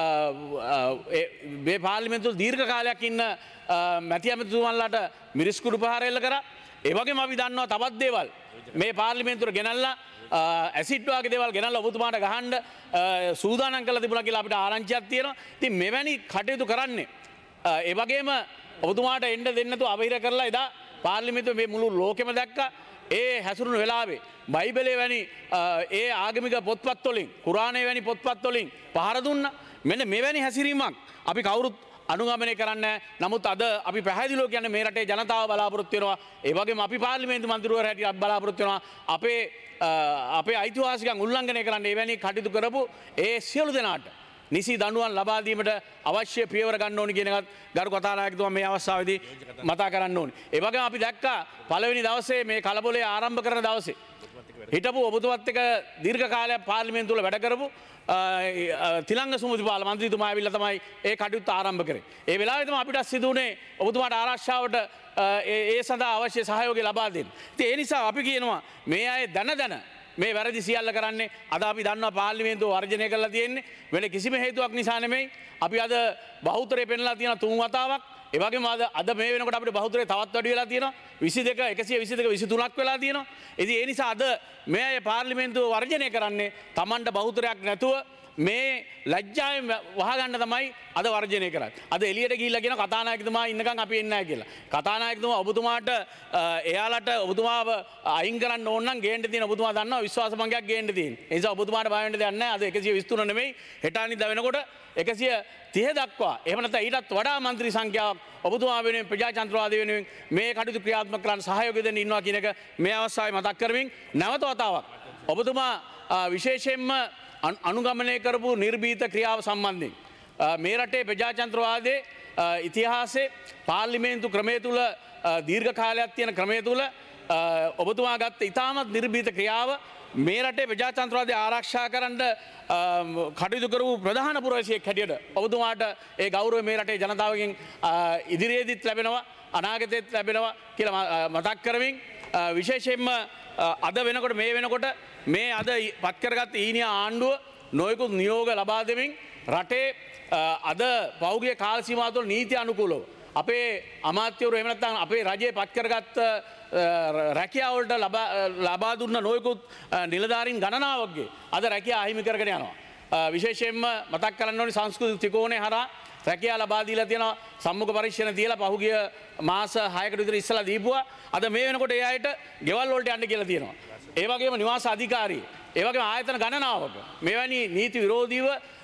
මේ පාර්ලිමේන්තුව දීර්ඝ කාලයක් ඉන්න මැති ඇමතිතුමන්ලාට මිරිස්කුඩු පහර එල්ල කරා. ඒ වගේම අපි දන්නවා තවත් දේවල් මේ පාර්ලිමේන්තුවට ගෙනල්ලා ඇසිඩ් වගේ දේවල් ගෙනල්ලා ඔබතුමාට ගහන්න සූදානම් කරලා තිබුණා කියලා අපිට ආරංචියක් තියෙනවා. ඉතින් මෙවැනි කටයුතු කරන්නේ ඒ වගේම ඔබතුමාට එන්න දෙන්න තු අවහිර කරලා එදා පාර්ලිමේන්තුව මේ මුළු ලෝකෙම දැක්කා. ඒ හැසුරුණු වෙලාවේ බයිබලේ වැනි ඒ ආගමික පොත්පත් වලින් කුරාණය වැනි පොත්පත් වලින් පහර දුන්නා. මෙන්න මෙවැනි හැසිරීමක් අපි කවුරුත් අනුගමනය කරන්න. නමුත් අද අපි පැහැදිලිව කියන්නේ මේ රටේ ජනතාව බලාපොරොත්තු වෙනවා. ඒ වගේම අපි පාර්ලිමේන්තු මන්ත්‍රීවරු හැටියට බලාපොරොත්තු වෙනවා අපේ අපේ අයිතිවාසිකම් උල්ලංඝනය කරන්න එවැනි කටයුතු කරපු ඒ සියලු දෙනාට නිසි දඬුවම් ලබා දීමට අවශ්‍ය පියවර ගන්න ඕනි කියන එකත් ගරු කතානායකතුමා මේ අවස්ථාවේදී මතක් කරන්න ඕනි. ඒ වගේම අපි දැක්කා පළවෙනි දවසේ මේ කලබලය ආරම්භ කරන දවසේ හිටපු ඔබතුමත් එක්ක දීර්ඝ කාලයක් පාර්ලිමේන්තුව වල වැඩ කරපු තිලංග සුමතිපාල මන්ත්‍රීතුමා ඇවිල්ලා තමයි ඒ කටයුත්ත ආරම්භ කරේ. ඒ වෙලාවේ තමයි අපිට සිදු වුණේ ඔබතුමාට ආරක්ෂාවට ඒ සඳහා අවශ්‍ය සහයෝගය ලබා දෙන්න. ඉතින් ඒ නිසා අපි කියනවා මේ අය දැන දැන මේ වැරදි සියල්ල කරන්නේ අද අපි දන්නවා පාර්ලිමේන්තුව වර්ජනය කරලා තියෙන්නේ වෙන කිසිම හේතුවක් නිසා නෙමෙයි. අපි අද බහුතරය පෙන්ලා තියෙන තුන් වතාවක්. ඒ වගේම අද අද මේ වෙනකොට අපිට බහුතරය තවත් වැඩි වෙලා තියෙනවා. විසි දෙක එකසිය විසි දෙක විසි තුනක් වෙලා තියෙනවා. ඉතින් ඒ නිසා අද මේ අය පාර්ලිමේන්තුව වර්ජනය කරන්නේ Tamanට බහුතරයක් නැතුව මේ ලැජ්ජාවෙන් වහගන්න තමයි අද වර්ජනය කරන්නේ. අද එළියට ගිහිල්ලා කියන කතානායකතුමා ඉන්නකම් අපි එන්නේ නැහැ කියලා. කතානායකතුමා ඔබතුමාට එයාලට ඔබතුමාව අයින් කරන්න ඕන නම් ගේන්න තියෙන ඔබතුමා දන්නවා විශ්වාස භංගයක් ගේන්න තියෙන. ඒ නිසා ඔබතුමාට බය වෙන්න දෙයක් නැහැ. අද එකසිය විසි තුන නෙමෙයි හෙට අනිද්දා වෙනකොට එකසිය තිහ දක්වා එහෙම නැත්නම් ඊටත් වඩා മന്ത്രി සංඛ්‍යාවක් ඔබතුමා වෙනුවෙන් ප්‍රජාතන්ත්‍රවාදී වෙනුවෙන් මේ කටයුතු ක්‍රියාත්මක කරන්න සහයෝගය දෙන්න ඉන්නවා කියන එක මේ අවස්ථාවේ මතක් කරමින් නැවත වතාවක් ඔබතුමා විශේෂයෙන්ම අනුගමනය කරපු නිර්භීත ක්‍රියාව සම්බන්ධයෙන් මේ රටේ ප්‍රජාතන්ත්‍රවාදයේ ඉතිහාසයේ පාර්ලිමේන්තු ක්‍රමය තුල දීර්ඝ කාලයක් තියෙන ක්‍රමය තුල ඔබතුමා ගත්ත ඉතාමත් නිර්භීත ක්‍රියාව මේ රටේ ප්‍රජාතන්ත්‍රවාදය ආරක්ෂා කරන්න කටයුතු කරපු ප්‍රධාන පුරවැසියෙක් හැටියට ඔබතුමාට ඒ ගෞරවය මේ රටේ ජනතාවගෙන් ඉදිරියේදීත් ලැබෙනවා අනාගතයේත් ලැබෙනවා කියලා මතක් කරමින් විශේෂයෙන්ම අද වෙනකොට මේ වෙනකොට මේ අද පත් කරගත් ඊනියා ආණ්ඩුව නොයෙකුත් නියෝග ලබා දෙමින් රටේ අද පෞද්ගලික කාල සීමාව තුළ නීති අනුකූලව අපේ අමාත්‍යවරු එහෙම නැත්නම් අපේ රජයේ පත් කරගත් රැකියාව වලට ලබා දුන්න නොයෙකුත් නිලධාරීන් ගණනාවක්ගේ අද රැකියාව අහිමි කරගෙන යනවා. විශේෂයෙන්ම මතක් කරන්න ඕනේ සංස්කෘතික ත්‍රිකෝණය හරහා රැකියාව ලබා දීලා තියෙනවා සම්මුඛ පරීක්ෂණ තියලා පහුගිය මාස හයකට විතර ඉස්සලා දීපුවා. අද මේ වෙනකොට ඒ අයට ගෙවල් වලට යන්න කියලා තියෙනවා. ඒ වගේම නිවාස අධිකාරී ඒ වගේම ආයතන ගණනාවක මෙවැනි නීති විරෝධීව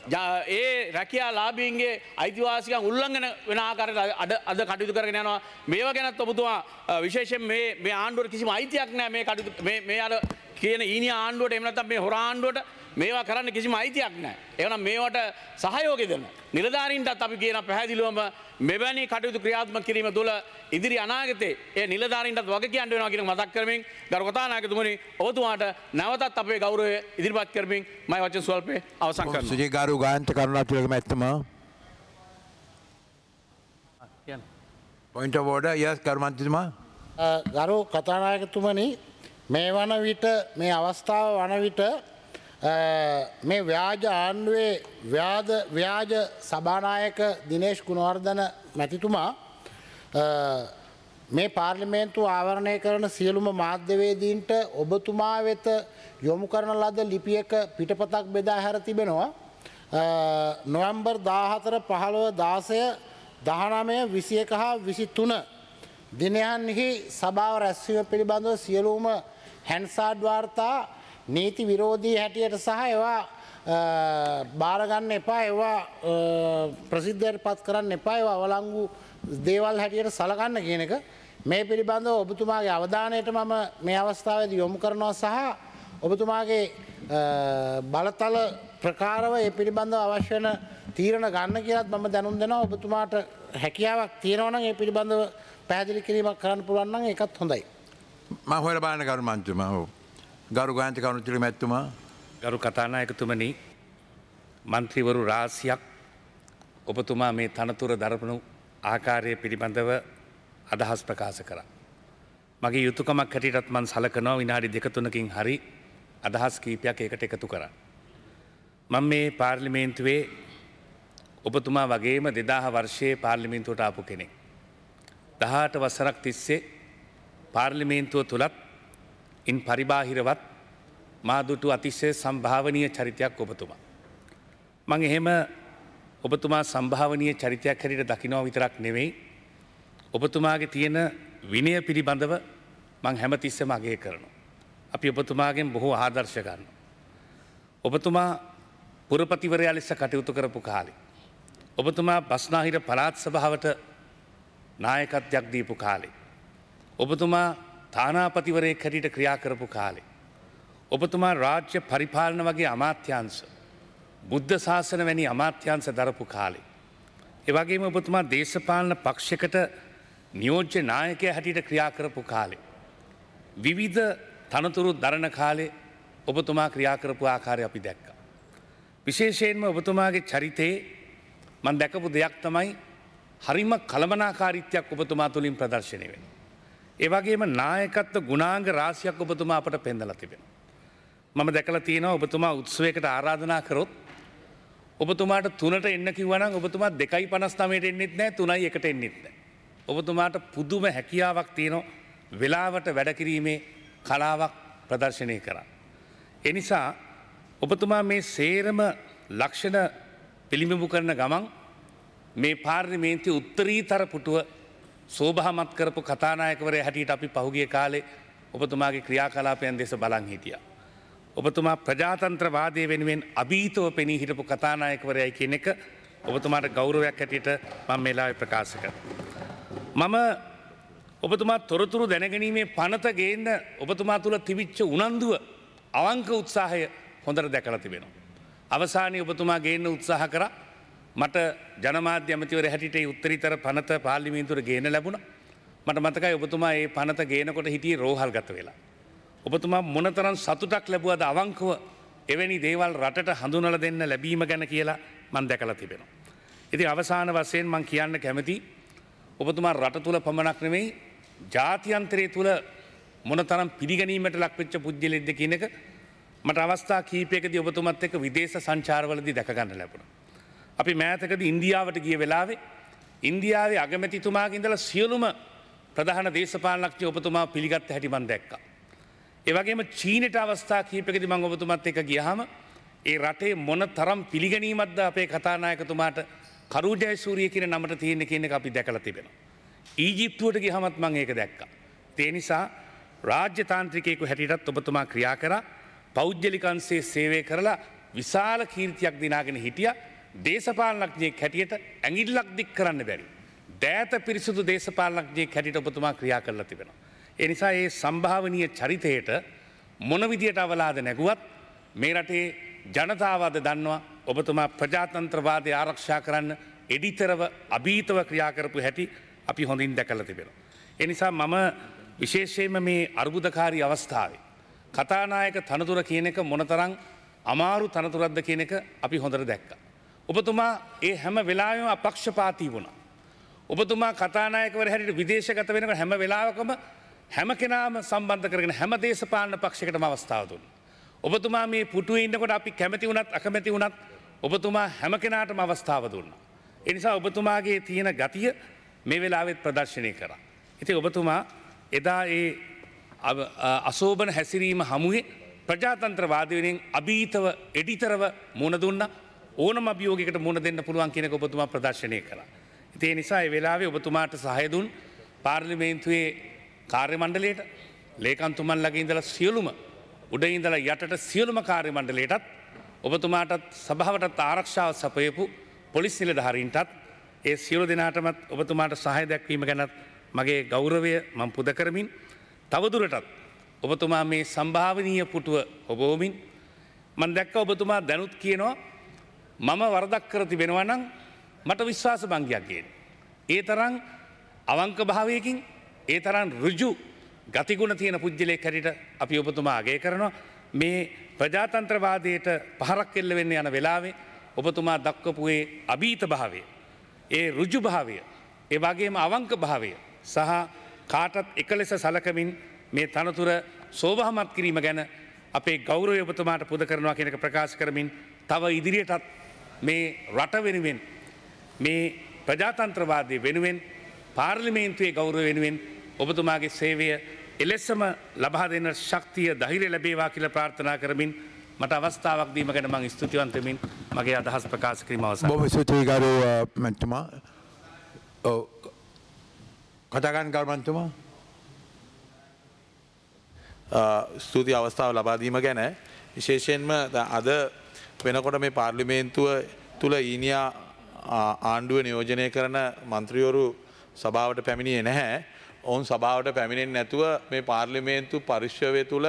ඒ රැකියා ලාභීන්ගේ අයිතිවාසිකම් උල්ලංඝන වෙන ආකාරයට අද අද කටයුතු කරගෙන යනවා. මේවා ගැනත් ඔබතුමා විශේෂයෙන් මේ මේ ආණ්ඩුවට කිසිම අයිතියක් නැහැ මේ කටයුතු මේ මේ අර කියන ඊනියා ආණ්ඩුවට එහෙම නැත්නම් මේ හොරා ආණ්ඩුවට මේවා කරන්න කිසිම අයිතියක් නැහැ. එහෙනම් මේවට සහයෝගය දෙන්න. නිලධාරීන්ටත් අපි කියන පැහැදිලිවම මෙවැනි කටයුතු ක්‍රියාත්මක කිරීම තුළ ඉදිරි අනාගතයේ ඒ නිලධාරීන්ටත් වග කියන්න වෙනවා කියන මතක් කරමින් ගරු කතානායකතුමනි ඔබතුමාට නැවතත් අපේ ගෞරවය ඉදිරිපත් කරමින් මම වචන ස්වල්පේ අවසන් කරනවා. සුජී ගරු ගායන්ත කරුණාතිලක මැතිතුමා. පොයින්ට් ඔෆ් ඕඩර් යස් ගරු මන්ත්‍රීතුමා. ගරු කතානායකතුමනි මේ වන විට මේ අවස්ථාව වන විට මේ ව්‍යාජ ආණ්ඩුවේ ව්‍යාද ව්‍යාජ සභානායක දිනේෂ් ගුණවර්ධන මැතිතුමා මේ පාර්ලිමේන්තුව ආවරණය කරන සියලුම මාධ්‍යවේදීන්ට ඔබතුමා වෙත යොමු කරන ලද ලිපියක පිටපතක් බෙදා හැර තිබෙනවා. නොවැම්බර් දාහතර පහළොව දාසය දහනවය විසි එක හා විසි තුන දිනයන්හි සභාව රැස්වීම පිළිබඳව සියලුම හැන්සාඩ් වාර්තා නීති විරෝධී හැටියට සහ ඒවා බාරගන්න එපා ඒවා ප්‍රසිද්ධයට පත් කරන්න එපා ඒවා අවලංගු දේවල් හැටියට සලකන්න කියන එක මේ පිළිබඳව ඔබතුමාගේ අවධානයට මම මේ අවස්ථාවේදී යොමු කරනවා සහ ඔබතුමාගේ බලතල ප්‍රකාරව ඒ පිළිබඳව අවශ්‍ය වෙන තීරණ ගන්න කියලාත් මම දැනුම් දෙනවා. ඔබතුමාට හැකියාවක් තියෙනවා නම් ඒ පිළිබඳව පැහැදිලි කිරීමක් කරන්න පුළුවන් නම් ඒකත් හොඳයි. මම හොයලා බලන්න ගරු මන්ත්‍රීතුමා. ඔව්. ගරු ගාන්ති කරුණාතිලක මැතිතුමා. ගරු කතානායකතුමනි, මන්ත්‍රීවරු රාශියක් ඔබතුමා මේ තනතුර දරපනු ආකාරය පිළිබඳව අදහස් ප්‍රකාශ කරා. මගේ යුතුයකමක් හැටියටත් මම සලකනවා විනාඩි දෙක තුනකින් හරි අදහස් කීපයක් ඒකට එකතු කරන්න. මම මේ පාර්ලිමේන්තුවේ ඔබතුමා වගේම දෙදාහ වර්ෂයේ පාර්ලිමේන්තුවට ආපු කෙනෙක්. දහඅට වසරක් තිස්සේ පාර්ලිමේන්තුව තුලත් ඉන් පරිබාහිරවත් මා දුටු අතිශය සම්භාවනීය චරිතයක් ඔබතුමා. මම එහෙම ඔබතුමා සම්භාවනීය චරිතයක් හැටියට දකිනවා විතරක් නෙවෙයි, ඔබතුමාගේ තියෙන විනය පිළිබඳව මම හැමතිස්සෙම අගය කරනවා. අපි ඔබතුමාගෙන් බොහෝ ආදර්ශ ගන්නවා. ඔබතුමා පුරපතිවරයා ලෙස කටයුතු කරපු කාලේ, ඔබතුමා බස්නාහිර පළාත් සභාවට නායකත්වයක් දීපු කාලේ, ඔබතුමා තානාපතිවරයෙක් හැටියට ක්‍රියා කරපු කාලේ, ඔබතුමා රාජ්‍ය පරිපාලන වගේ අමාත්‍යාංශ, බුද්ධ ශාසන වැනි අමාත්‍යාංශ දරපු කාලේ, ඒ වගේම ඔබතුමා දේශපාලන පක්ෂයකට නියෝජ්‍ය නායකයා හැටියට ක්‍රියා කරපු කාලේ, විවිධ තනතුරු දරන කාලේ ඔබතුමා ක්‍රියා කරපු ආකාරය අපි දැක්කා. විශේෂයෙන්ම ඔබතුමාගේ චරිතයේ මම දැකපු දෙයක් තමයි හරිම කළමනාකාරීත්වයක් ඔබතුමා තුළින් ප්‍රදර්ශනය වෙනවා. ඒ වගේම නායකත්ව ගුණාංග රාශියක් ඔබතුමා අපට පෙන්වලා තිබෙනවා. මම දැකලා තියෙනවා ඔබතුමා උත්සවයකට ආරාධනා කරොත් ඔබතුමාට තුනට එන්න කිව්වා නම් ඔබතුමා දෙකයි පනස් නවයට එන්නෙත් නැහැ, තුනයි එකට එන්නෙත් නැහැ. ඔබතුමාට පුදුම හැකියාවක් තියෙනවා වෙලාවට වැඩ කිරීමේ කලාවක් ප්‍රදර්ශනය කරා. ඒ නිසා ඔබතුමා මේ සේරම ලක්ෂණ පිළිඹු කරන ගමන් මේ පාර්ලිමේන්තුවේ උත්තරීතර පුටුව සෝභාමත් කරපු කතානායකවරයා හැටියට අපි පහුගිය කාලේ ඔබතුමාගේ ක්‍රියාකලාපයන් දෙස බලන් හිටියා. ඔබතුමා ප්‍රජාතන්ත්‍රවාදය වෙනුවෙන් අභීතව පෙනී හිටපු කතානායකවරයයි කියන එක ඔබතුමාට ගෞරවයක් හැටියට මම මේ වෙලාවේ ප්‍රකාශ කරනවා. මම ඔබතුමා තොරතුරු දැනගැනීමේ පනත ගේන්න ඔබතුමා තුළ තිබිච්ච උනන්දුව, අවංක උත්සාහය හොඳට දැකලා තිබෙනවා. අවසානයේ ඔබතුමා ගේන්න උත්සාහ කරා. මට ජනමාධ්‍ය ඇමතිවරයා හැටියට ඒ උත්තරීතර පනත පාර්ලිමේන්තුවට ගේන්න ලැබුණා. මට මතකයි ඔබතුමා මේ පනත ගේනකොට හිටියේ රෝහල්ගත වෙලා. ඔබතුමා මොනතරම් සතුටක් ලැබුවද අවංකව එවැනි දේවල් රටට හඳුනලා දෙන්න ලැබීම ගැන කියලා මම දැකලා තිබෙනවා. ඉතින් අවසාන වශයෙන් මම කියන්න කැමති ඔබතුමා රට තුල පමණක් නෙමෙයි ජාත්‍යන්තරය තුල මොනතරම් පිළිගැනීමට ලක් වෙච්ච පුද්ගලෙක්ද කියන එක මට අවස්ථා කීපයකදී ඔබතුමත් එක්ක විදේශ සංචාරවලදී දැක ගන්න ලැබුණා. අපි මෑතකදී ඉන්දියාවට ගිය වෙලාවේ ඉන්දියාවේ අගමැතිතුමාගේ ඉඳලා සියලුම ප්‍රධාන දේශපාලනඥයෝ ඔබතුමා පිළිගත්ත හැටි මම දැක්කා. ඒ වගේම චීනට අවස්ථා කීපයකදී මම ඔබතුමත් එක්ක ගියාම ඒ රටේ මොන තරම් පිළිගැනීමක්ද අපේ කතානායකතුමාට කරු ජයසූරිය කියන නමට තියෙන කියන එක අපි දැකලා තිබෙනවා. ඊජිප්තුවට ගියාමත් මම ඒක දැක්කා. ඒ නිසා රාජ්‍ය තාන්ත්‍රිකයෙකු හැටියටත් ඔබතුමා ක්‍රියා කරා. පෞද්ගලික අංශයේ සේවය කරලා විශාල කීර්තියක් දිනාගෙන හිටියා. දේශපාලනඥයෙක් හැටියට ඇඟිල්ලක් දික් කරන්න බැරි දෑත පිරිසුදු දේශපාලනඥයෙක් හැටියට ඔබතුමා ක්‍රියා කරලා තිබෙනවා. ඒ නිසා මේ සම්භාවනීය චරිතයට මොන විදියට අවලාද නැගුවත් මේ රටේ ජනතාව අද දන්නවා ඔබතුමා ප්‍රජාතන්ත්‍රවාදය ආරක්ෂා කරන්න එඩිතරව අභීතව ක්‍රියා කරපු හැටි අපි හොඳින් දැකලා තිබෙනවා. ඒ නිසා මම විශේෂයෙන්ම මේ අර්බුදකාරී අවස්ථාවේ කතානායක තනතුර කියන එක මොනතරම් අමාරු තනතුරක්ද කියන එක අපි හොඳට දැක්කා. ඔබතුමා ඒ හැම වෙලාවෙම අපක්ෂපාතී වුණා. ඔබතුමා කතානායකවර හැටියට විදේශගත වෙනකොට හැම වෙලාවකම හැම කෙනාම සම්බන්ධ කරගෙන හැම දේශපාලන පක්ෂයකටම අවස්ථාව දුන්නා. ඔබතුමා මේ පුටුවේ ඉන්නකොට අපි කැමති වුණත් අකමැති වුණත් ඔබතුමා හැම කෙනාටම අවස්ථාව දුන්නා. ඒ නිසා ඔබතුමාගේ තියෙන ගතිය මේ වෙලාවෙත් ප්‍රදර්ශනය කරා. ඉතින් ඔබතුමා එදා ඒ අශෝභන හැසිරීම හමුවේ ප්‍රජාතන්ත්‍රවාදය වෙනුවෙන් අභීතව එඩිතරව මුණ දුන්නා. ඕනම අභියෝගයකට මුණ දෙන්න පුළුවන් කියන එක ඔබතුමා ප්‍රදර්ශනය කළා. ඉතින් ඒ නිසා ඒ වෙලාවේ ඔබතුමාට සහාය දුන් පාර්ලිමේන්තුවේ කාර්ය මණ්ඩලයට, ලේකම්තුමන්ලගේ ඉඳලා සියලුම උඩ ඉඳලා යටට සියලුම කාර්ය මණ්ඩලයටත් ඔබතුමාටත් සභාවටත් ආරක්ෂාව සපයපු පොලිස් නිලධාරීන්ටත් ඒ සියලු දෙනාටමත් ඔබතුමාට සහාය දැක්වීම ගැනත් මගේ ගෞරවය මම පුද කරමින් තවදුරටත් ඔබතුමා මේ සම්භාවනීය පුටුව ඔබවමින් මම දැක්ක ඔබතුමා දැනුත් කියනවා මම වරදක් කර තිබෙනවා නම් මට විශ්වාස භංගයක් ගේන්න. ඒ තරම් අවංක භාවයකින් ඒ තරම් ඍජු ගතිගුණ තියෙන පුජ්‍යලයක් හැටියට අපි ඔබතුමා අගය කරනවා. මේ ප්‍රජාතන්ත්‍රවාදයට පහරක් එල්ල වෙන්න යන වෙලාවේ ඔබතුමා දක්වපු ඒ අභීත භාවය, ඒ ඍජු භාවය, ඒ වගේම අවංක භාවය සහ කාටත් එක ලෙස සලකමින් මේ තනතුර සෝභාමත් කිරීම ගැන අපේ ගෞරවය ඔබතුමාට පුද කරනවා කියන එක ප්‍රකාශ කරමින් තව ඉදිරියටත් මේ රට වෙනුවෙන් මේ ප්‍රජාතන්ත්‍රවාදය වෙනුවෙන් පාර්ලිමේන්තුවේ ගෞරවය වෙනුවෙන් ඔබතුමාගේ සේවය එලෙසම ලබා දෙන ශක්තිය ධෛර්යය ලැබේවා කියලා ප්‍රාර්ථනා කරමින් මට අවස්ථාවක් දීම ගැන මම ස්තුතිවන්ත වෙමින් මගේ අදහස් ප්‍රකාශ කිරීම අවසන්. බොහොම ස්තුතියි ගරු මැතිතුමා. ඔව් කතා ගන්න ගරු මැතිතුමා. ස්තුති අවස්ථාව ලබා දීම ගැන විශේෂයෙන්ම අද වෙනකොට මේ පාර්ලිමේන්තුව තුළ ඊනියා ආණ්ඩුව නියෝජනය කරන මන්ත්‍රීවරු සභාවට පැමිණියේ නැහැ. ඔවුන් සභාවට පැමිණෙන්නේ නැතුව මේ පාර්ලිමේන්තු පරිශ්‍රය තුළ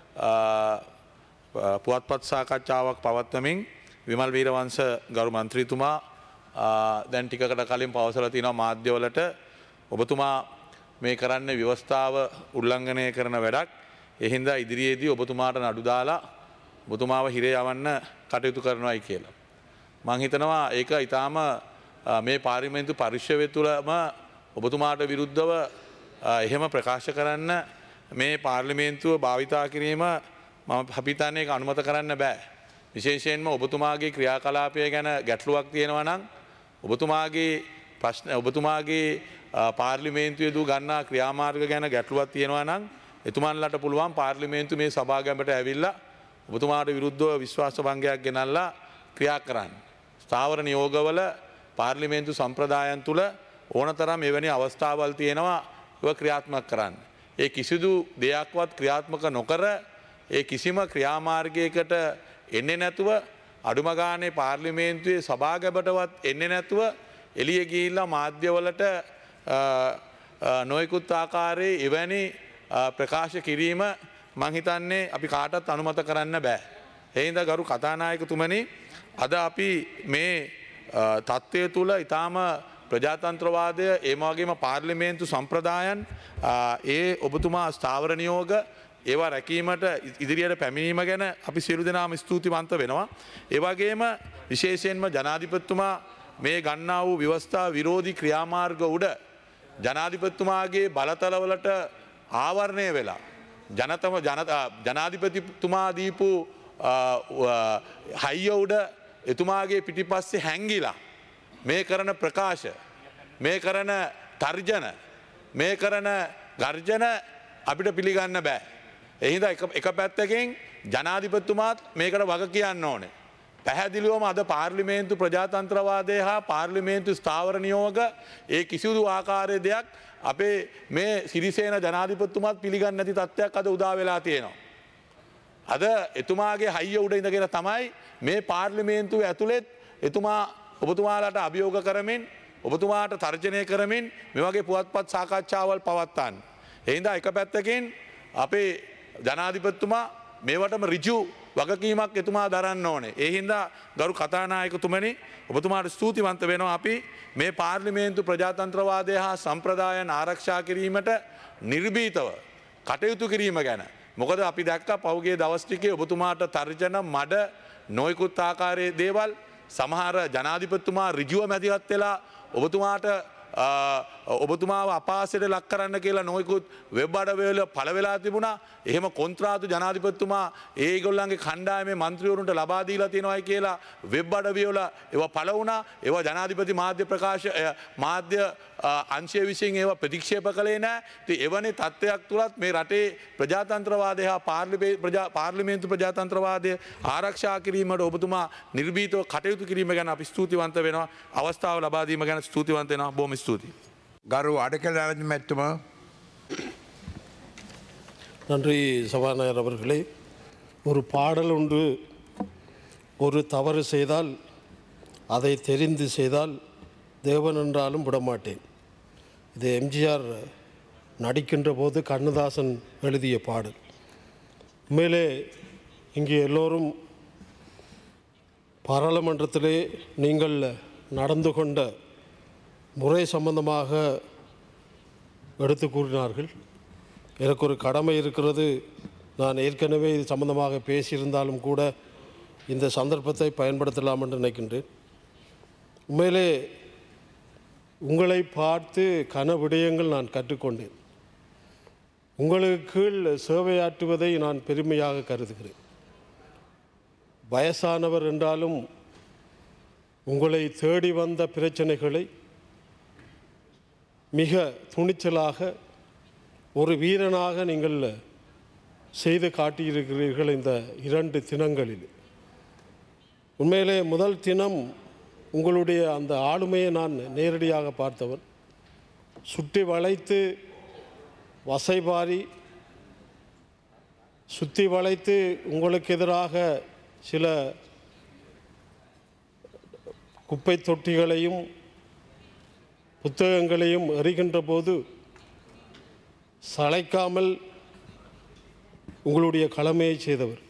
පුවත්පත් සාකච්ඡාවක් පවත්වමින් විමල් වීරවංශ ගරු මන්ත්‍රීතුමා දැන් ටිකකට කලින් පවසලා තියෙනවා මාධ්‍යවලට ඔබතුමා මේ කරන්න ව්‍යවස්ථාව උල්ලංඝනය කරන වැඩක්. ඒ හින්දා ඉදිරියේදී ඔබතුමාට නඩු දාලා ඔබතුමාව හිරේ යවන්න කටයුතු කරනවායි කියලා. මං හිතනවා ඒක ඊටාම මේ පාර්ලිමේන්තු පරිශ්‍රය තුළම ඔබතුමාට විරුද්ධව එහෙම ප්‍රකාශ කරන්න මේ පාර්ලිමේන්තුව භාවිතා කිරීම මම හිතන්නේ ඒක අනුමත කරන්න බෑ. විශේෂයෙන්ම ඔබතුමාගේ ක්‍රියාකලාපය ගැන ගැටලුවක් තියෙනවා නම් ඔබතුමාගේ ප්‍රශ්න ඔබතුමාගේ පාර්ලිමේන්තුවේ දූ ගන්නා ක්‍රියාමාර්ග ගැන ගැටලුවක් තියෙනවා නම් එතුමන්ලට පුළුවන් පාර්ලිමේන්තු මේ සභාගමට ඇවිල්ලා ඔබතුමාට විරුද්ධව විශ්වාස භංගයක් ගෙනල්ලා ක්‍රියා කරන්න. ස්ථාවර නියෝගවල පාර්ලිමේන්තු සම්ප්‍රදායන් තුළ ඕනතරම් එවැනි අවස්ථාවල් තියෙනවා ඒව ක්‍රියාත්මක කරන්න. ඒ කිසිදු දෙයක්වත් ක්‍රියාත්මක නොකර ඒ කිසිම ක්‍රියාමාර්ගයකට එන්නේ නැතුව අඩුම ගානේ පාර්ලිමේන්තුවේ සභාගමටවත් එන්නේ නැතුව එළිය ගිහිල්ලා මාධ්‍යවලට නොයෙකුත් ආකාරයේ එවැනි ප්‍රකාශ කිරීම මං හිතන්නේ අපි කාටත් අනුමත කරන්න බෑ. ඒ හින්දා ගරු කතානායකතුමනි අද අපි මේ තත්ත්වය තුළ ඊටාම ප්‍රජාතන්ත්‍රවාදය එම වගේම පාර්ලිමේන්තු සම්ප්‍රදායන් ඒ ඔබතුමා ස්ථාවර නියෝග ඒවා රැකීමට ඉදිරියට පැමිණීම ගැන අපි සියලු දෙනාම ස්තුතිවන්ත වෙනවා. ඒ වගේම විශේෂයෙන්ම ජනාධිපතිතුමා මේ ගන්නා වූ ව්‍යවස්ථා විරෝධී ක්‍රියාමාර්ග උඩ ජනාධිපතිතුමාගේ බලතලවලට ආවරණය වෙලා ජනතම ජනාධිපතිතුමා දීපු හයිය උඩ එතුමාගේ පිටිපස්සේ හැංගිලා මේ කරන ප්‍රකාශ මේ කරන තර්ජන මේ කරන ගර්ජන අපිට පිළිගන්න බෑ. එහින්දා එක පැත්තකින් ජනාධිපතිතුමාත් මේකට වග කියන්න ඕනේ. පැහැදිලිවම අද පාර්ලිමේන්තු ප්‍රජාතන්ත්‍රවාදය හා පාර්ලිමේන්තු ස්ථාවර නියෝග ඒ කිසිදු ආකාරයේ දෙයක් අපේ මේ සිරිසේන ජනාධිපතිතුමාත් පිළිගන්නේ නැති තත්ත්වයක් අද උදා වෙලා තියෙනවා. අද එතුමාගේ හයිය උඩ ඉඳගෙන තමයි මේ පාර්ලිමේන්තුව ඇතුළෙත් එතුමා ඔබතුමාලාට අභියෝග කරමින් ඔබතුමාට තර්ජනය කරමින් මේ වගේ පුවත්පත් සාකච්ඡාවල් පවත්වන්න. ඒ හින්දා එක පැත්තකින් අපේ ජනාධිපතිතුමා මේවටම ඍජු වගකීමක් එතුමා දරන්න ඕනේ. ඒ හින්දා ගරු කතානායකතුමනි ඔබතුමාට ස්තුතිවන්ත වෙනවා අපි මේ පාර්ලිමේන්තු ප්‍රජාතන්ත්‍රවාදය හා සම්ප්‍රදායන් ආරක්ෂා කිරීමට නිර්භීතව කටයුතු කිරීම ගැන. මොකද අපි දැක්ක පෞගේ දවස් ටිකේ ඔබතුමාට තර්ජන මඩ නොයෙකුත් ආකාරයේ දේවල් සමහර ජනාධිපතිතුමා ඍජුව මැදිහත් වෙලා ඔබතුමාට ඔබතුමාව අපාසයට ලක් කරන්න කියලා නොයෙකුත් වෙබ් අඩවිවල පළ වෙලා තිබුණා. එහෙම කොන්ත්‍රාතු ජනාධිපතිතුමා ඒගොල්ලන්ගේ කණ්ඩායමේ මන්ත්‍රීවරුන්ට ලබා දීලා තියෙනවායි කියලා වෙබ් අඩවිවල ඒවා පළ වුණා. ඒවා ජනාධිපති මාධ්‍ය ප්‍රකාශ මාධ්‍ය අංශය විසින් ඒවා ප්‍රතික්ෂේප කළේ නැහැ. ඉතින් එවැනි තත්ත්වයක් තුලත් මේ රටේ ප්‍රජාතන්ත්‍රවාදය හා පාර්ලිමේන්තු ප්‍රජාතන්ත්‍රවාදය ආරක්ෂා කිරීමට ඔබතුමා නිර්භීතව කටයුතු කිරීම ගැන අපි ස්තුතිවන්ත වෙනවා. අවස්ථාව ලබා දීම ගැන ස්තුතිවන්ත වෙනවා. බොහොම ස්තුතියි. ගරු අඩකල මැතිතුමා. நன்றி சபாநாயகர் அவர்களே. ஒரு பாடல் ஒன்று ஒரு தவறு செய்தால் அதை தெரிந்து செய்தால் தேவன் என்றாலும் விடமாட்டேன். இது எம்ஜிஆர் நடிக்கின்ற போது கண்ணதாசன் எழுதிய பாடல். உண்மையிலே இங்கே எல்லோரும் பாராளுமன்றத்திலே நீங்கள் நடந்து கொண்ட முறை சம்பந்தமாக எடுத்து கூறினார்கள். எனக்கு ஒரு கடமை இருக்கிறது. நான் ஏற்கனவே இது சம்பந்தமாக பேசியிருந்தாலும் கூட இந்த சந்தர்ப்பத்தை பயன்படுத்தலாம் என்று நினைக்கின்றேன். உண்மையிலே உங்களை பார்த்து கன விடயங்கள் நான் கற்றுக்கொண்டேன். உங்களுக்கு கீழ் சேவையாற்றுவதை நான் பெருமையாக கருதுகிறேன். வயசானவர் என்றாலும் உங்களை தேடி வந்த பிரச்சனைகளை மிக துணிச்சலாக ஒரு வீரனாக நீங்கள் செய்து காட்டியிருக்கிறீர்கள் இந்த இரண்டு தினங்களில். உண்மையிலே முதல் தினம் உங்களுடைய அந்த ஆளுமையை நான் நேரடியாக பார்த்தவன். சுற்றி வளைத்து வசைபாரி சுற்றி வளைத்து உங்களுக்கு எதிராக சில குப்பை தொட்டிகளையும் புத்தகங்களையும் எறிகின்ற போது சளைக்காமல் உங்களுடைய கடமையை செய்தவர்.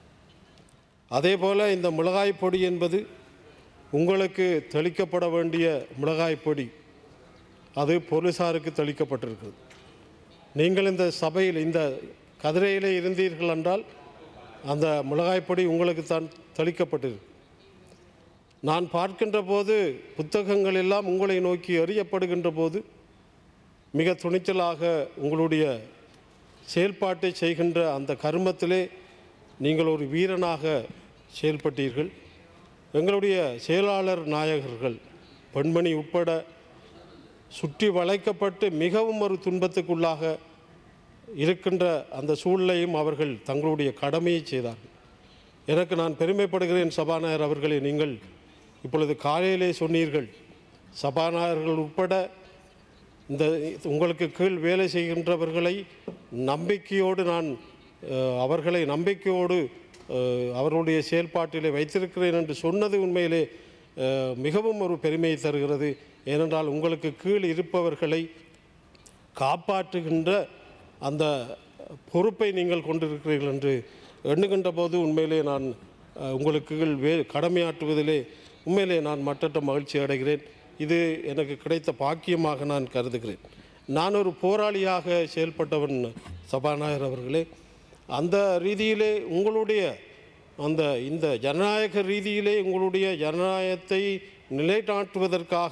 அதே போல் இந்த மிளகாய் பொடி என்பது உங்களுக்கு தெளிக்கப்பட வேண்டிய மிளகாய் பொடி, அது போலீஸாருக்கு தெளிக்கப்பட்டிருக்கிறது. நீங்கள் இந்த சபையில் இந்த கதிரையிலே இருந்தீர்கள் என்றால் அந்த மிளகாய் பொடி உங்களுக்கு தான் தெளிக்கப்பட்டிருக்கு. நான் பார்க்கின்ற போது புத்தகங்கள் எல்லாம் உங்களை நோக்கி எறியப்படுகின்ற போது மிக துணிச்சலாக உங்களுடைய செயல்பாட்டை செய்கின்ற அந்த கர்மத்திலே நீங்கள் ஒரு வீரனாக செயல்பட்டீர்கள். எங்களுடைய செயலாளர் நாயகர்கள் பெண்மணி உட்பட சுற்றி வளைக்கப்பட்டு மிகவும் ஒரு துன்பத்துக்குள்ளாக இருக்கின்ற அந்த சூழ்நிலையும் அவர்கள் தங்களுடைய கடமையை செய்தார்கள். எனக்கு நான் பெருமைப்படுகிறேன் சபாநாயகர் அவர்களே. நீங்கள் இப்பொழுது காலையிலே சொன்னீர்கள், சபாநாயகர்கள் உட்பட இந்த உங்களுக்கு கீழ் வேலை செய்கின்றவர்களை நம்பிக்கையோடு நான் அவர்களை நம்பிக்கையோடு அவர்களுடைய செயல்பாட்டிலே வைத்திருக்கிறேன் என்று சொன்னது உண்மையிலே மிகவும் ஒரு பெருமையை தருகிறது. ஏனென்றால் உங்களுக்கு கீழ் இருப்பவர்களை காப்பாற்றுகின்ற அந்த பொறுப்பை நீங்கள் கொண்டிருக்கிறீர்கள் என்று எண்ணுகின்ற போது உண்மையிலே நான் உங்களுக்கு வே கடமையாற்றுவதிலே உண்மையிலே நான் மற்றற்ற மகிழ்ச்சி அடைகிறேன். இது எனக்கு கிடைத்த பாக்கியமாக நான் கருதுகிறேன். நான் ஒரு போராளியாக செயல்பட்டவன் சபாநாயகர் அவர்களே. அந்த ரீதியிலே உங்களுடைய அந்த இந்த ஜனநாயக ரீதியிலே உங்களுடைய ஜனநாயகத்தை நிலைநாட்டுவதற்காக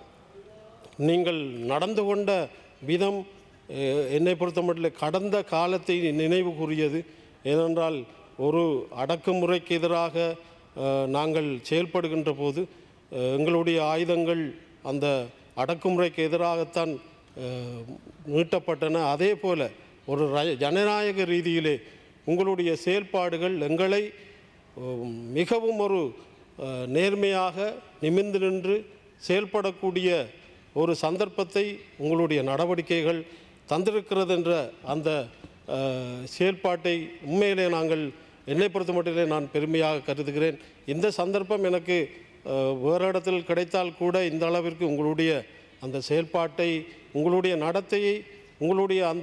நீங்கள் நடந்து கொண்ட விதம் என்னை பொறுத்தமட்டில் கடந்த காலத்தை நினைவு கூறியது. ஏனென்றால் ஒரு அடக்குமுறைக்கு எதிராக நாங்கள் செயல்படுகின்ற போது எங்களுடைய ஆயுதங்கள் அந்த அடக்குமுறைக்கு எதிராகத்தான் நீட்டப்பட்டன. அதே போல் ஒரு ஜனநாயக ரீதியிலே உங்களுடைய செயல்பாடுகள் எங்களை மிகவும் ஒரு நேர்மையாக நிமிர்ந்து நின்று செயல்படக்கூடிய ஒரு சந்தர்ப்பத்தை உங்களுடைய நடவடிக்கைகள் தந்திருக்கிறது என்ற அந்த செயல்பாட்டை உண்மையிலே நாங்கள் என்னை பொறுத்த மட்டிலே நான் பெருமையாக கருதுகிறேன். இந்த சந்தர்ப்பம் எனக்கு வேறு இடத்தில் கிடைத்தால் கூட இந்த அளவிற்கு உங்களுடைய அந்த செயல்பாட்டை உங்களுடைய நடத்தையை உங்களுடைய அந்த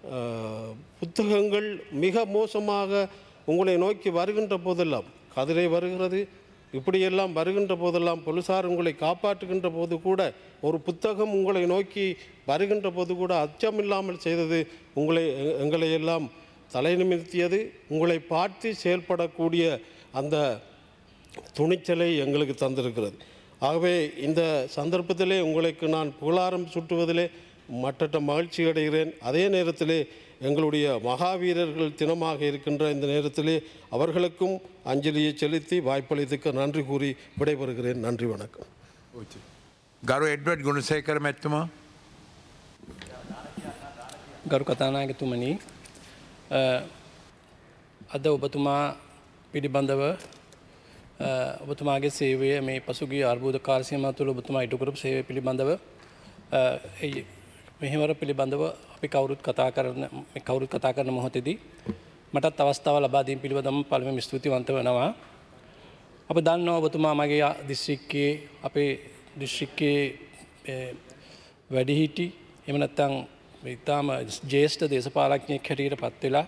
புத்தகங்கள் மிக மோசமாக உங்களை நோக்கி வருகின்ற போதெல்லாம் கதிரை வருகிறது இப்படியெல்லாம் வருகின்ற போதெல்லாம் போலீசார் உங்களை காப்பாற்றுகின்ற போது கூட ஒரு புத்தகம் உங்களை நோக்கி வருகின்ற போது கூட அச்சமில்லாமல் செய்தது உங்களை எங்களை எல்லாம் தலை நிமிர்த்தியது. உங்களை பார்த்து செயல்படக்கூடிய அந்த துணிச்சலை எங்களுக்கு தந்திருக்கிறது. ஆகவே இந்த சந்தர்ப்பத்திலே உங்களுக்கு நான் புகழாரம் சுட்டுவதிலே மற்றற்ற மகிழ்ச்சி அடைகிறேன். அதே நேரத்திலே எங்களுடைய மகாவீரர்கள் தினமாக இருக்கின்ற இந்த நேரத்திலே அவர்களுக்கும் அஞ்சலியை செலுத்தி வாய்ப்பளித்துக்கு நன்றி கூறி விடைபெறுகிறேன். நன்றி, வணக்கம். ගරු එඩ්වඩ් ගුණසේකර මැතිතුමා. ගරු කතානායකතුමනි, අද ඔබතුමා පිළිබඳව ඔබතුමාගේ සේවය මේ පසුගිය අර්බුද කාල සීමාව තුළ ඔබතුමා ඉටු කරපු සේවය පිළිබඳව මෙහෙවර පිළිබඳව අපි කවුරුත් කතා කරන කවුරුත් කතා කරන මොහොතේදී මටත් අවස්ථාව ලබා දීම පිළිබඳව පළමුවෙන් ස්තුතිවන්ත වෙනවා. අප දන්නවා ඔබතුමා මගේ දිස්ත්‍රික්කයේ අපේ දිස්ත්‍රික්කයේ වැඩිහිටි එහෙම නැත්නම් ඉතාම ජ්‍යෙෂ්ඨ දේශපාලඥයෙක් හැටියට පත් වෙලා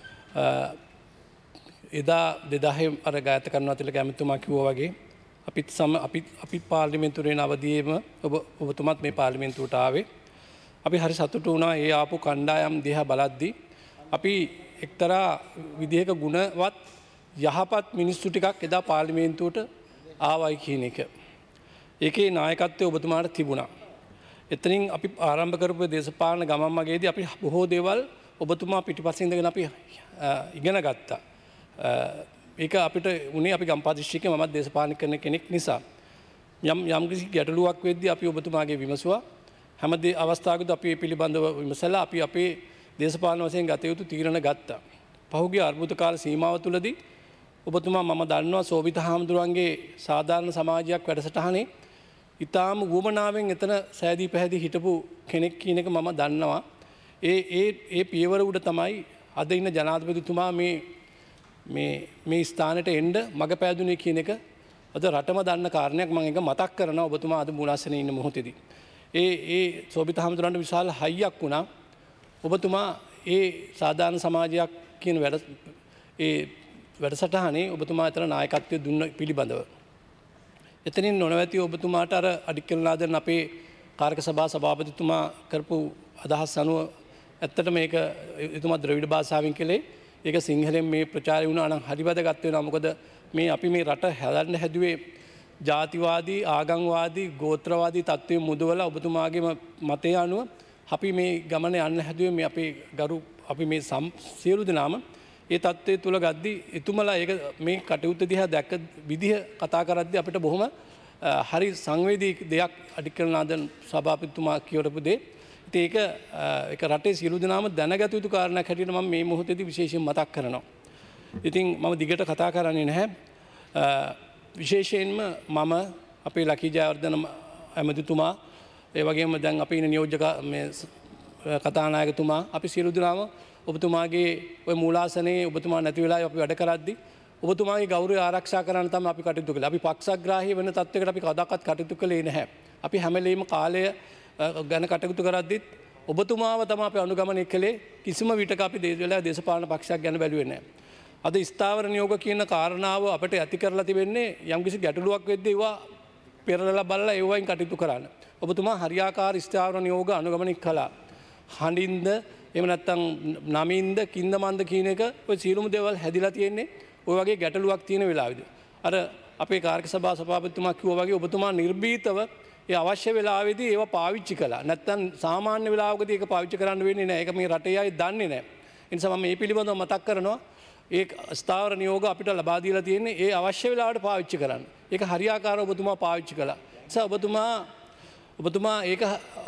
එදා දෙදාහේ අර ගායත කරනවා කියලා කැමතුමා කිව්වා වගේ අපිත් සම අපි අපි පාර්ලිමේන්තුවේ අවදීම ඔබ ඔබතුමත් මේ පාර්ලිමේන්තුවට ආවේ. අපි හරි සතුටු වුණා ඒ ආපු කණ්ඩායම් දිහා බලද්දී. අපි එක්තරා විදිහක ගුණවත් යහපත් මිනිස්සු ටිකක් එදා පාර්ලිමේන්තුවට ආවයි කියන එක. ඒකේ නායකත්වය ඔබතුමාට තිබුණා. එතනින් අපි ආරම්භ කරපු දේශපාලන ගමන් මගේදී අපි බොහෝ දේවල් ඔබතුමා පිටිපස්සේ ඉඳගෙන අපි ඉගෙන ගත්තා. ඒක අපිට උනේ අපි ගම්පහ දිස්ත්‍රික්කේ මමත් දේශපාලන කරන කෙනෙක් නිසා. යම් යම් කිසි ගැටලුවක් වෙද්දී අපි ඔබතුමාගේ විමසුවා. හැම දේ අවස්ථාවකදී අපි මේ පිළිබඳව විමසලා අපි අපේ දේශපාලන වශයෙන් ගත යුතු තීරණ ගත්තා. පහුගිය අර්බුද කාල සීමාව තුළදී ඔබතුමා මම දන්නවා සෝවිත හාමුදුරන්ගේ සාධාරණ සමාජයක් වැඩසටහනේ ඉතාම වුවමනාවෙන් එතන සෑදී පැහැදී හිටපු කෙනෙක් කියන එක මම දන්නවා. ඒ ඒ ඒ පියවර උඩ තමයි අද ඉන්න ජනාධිපතිතුමා මේ මේ මේ ස්ථානයට එන්න මඟ පෑදුනේ කියන එක අද රටම දන්න කාරණයක්. මම ඒක මතක් කරනවා ඔබතුමා අද මූලාසනේ ඉන්න මොහොතේදී. ඒ ඒ සෝවිත හාමුදුරන්ට විශාල හයියක් වුණා. ඔබතුමා ඒ සාධාරණ සමාජයක් කියන වැඩ ඒ වැඩසටහනේ ඔබතුමා අතර නායකත්වය දුන්න පිළිබඳව. එතනින් නොනවති ඔබතුමාට අර අඩික්කල්ලාදෙන් අපේ කාරක සභා සභාපතිතුමා කරපු අදහස් අනුව ඇත්තට මේක එතුමා ද්‍රවිඩ භාෂාවෙන් කළේ. ඒක සිංහලෙන් මේ ප්‍රචාරය වුණා නම් හරි වැදගත් වෙනවා. මොකද මේ අපි මේ රට හැදන්න හැදුවේ ජාතිවාදී ආගම්වාදී ගෝත්‍රවාදී තත්ත්වයේ මුදවලා ඔබතුමාගේ මතය අනුව අපි මේ ගමන යන්න හැදුවේ මේ අපේ ගරු අපි මේ සියලු දෙනාම ඒ තත්ත්වයේ තුල ගද්දි එතුමලා ඒක මේ කටයුත්ත දිහා දැක්ක විදිහ කතා කරද්දී අපිට බොහොම හරි සංවේදී දෙයක් අධිකරණාධිපති සභාපතිතුමා කියවපු දේ. ඉතින් ඒක ඒක රටේ සියලු දෙනාම දැනගත යුතු කාරණයක් හැටියට මම මේ මොහොතේදී විශේෂයෙන් මතක් කරනවා. ඉතින් මම දිගට කතා කරන්නේ නැහැ. විශේෂයෙන්ම මම අපේ ලකී ජයවර්ධන ඇමතිතුමා ඒ වගේම දැන් අපි ඉන්න නියෝජක මේ කතානායකතුමා අපි සියලු දෙනාම ඔබතුමාගේ ඔය මූලාසනයේ ඔබතුමා නැති වෙලාවේ අපි වැඩ කරද්දී ඔබතුමාගේ ගෞරවය ආරක්ෂා කරන්න තමයි අපි කටයුතු කළේ. අපි පක්ෂග්‍රාහී වෙන තත්වයකට අපි කවදාකවත් කටයුතු කළේ නැහැ. අපි හැම වෙලෙම කාලය ගැන කටයුතු කරද්දිත් ඔබතුමාව තමයි අපි අනුගමනය කළේ. කිසිම විටක අපි දේශවල දේශපාලන පක්ෂයක් ගැන බැලුවේ නැහැ. අද ස්ථාවර නියෝග කියන කාරණාව අපිට ඇති කරලා තිබෙන්නේ යම්කිසි ගැටලුවක් වෙද්දී ඒවා පෙරලලා බලලා ඒවයින් කටයුතු කරන්න. ඔබතුමා හරියාකාර ස්ථාවර නියෝග අනුගමනය කළා. හඬින්ද එහෙම නැත්නම් නමින්ද කින්දමන්ද කියන එක ඔය සියලුම දේවල් හැදිලා තියෙන්නේ ඔය වගේ ගැටලුවක් තියෙන වෙලාවෙදී. අර අපේ කාර්ක සභා සභාපතිතුමා කිව්වා වගේ ඔබතුමා නිර්භීතව ඒ අවශ්‍ය වෙලාවෙදී ඒවා පාවිච්චි කළා. නැත්නම් සාමාන්‍ය වෙලාවකදී ඒක පාවිච්චි කරන්න වෙන්නේ නැහැ. ඒක මේ රටේ අය දන්නේ නැහැ. ඒ නිසා මම මේ පිළිබඳව මතක් කරනවා. ඒ ස්ථාවර නියෝග අපිට ලබා දීලා තියෙන්නේ ඒ අවශ්‍ය වෙලාවට පාවිච්චි කරන්න. ඒක හරියාකාරව ඔබතුමා පාවිච්චි කළා. ඒ නිසා ඔබතුමා ඔබතුමා ඒක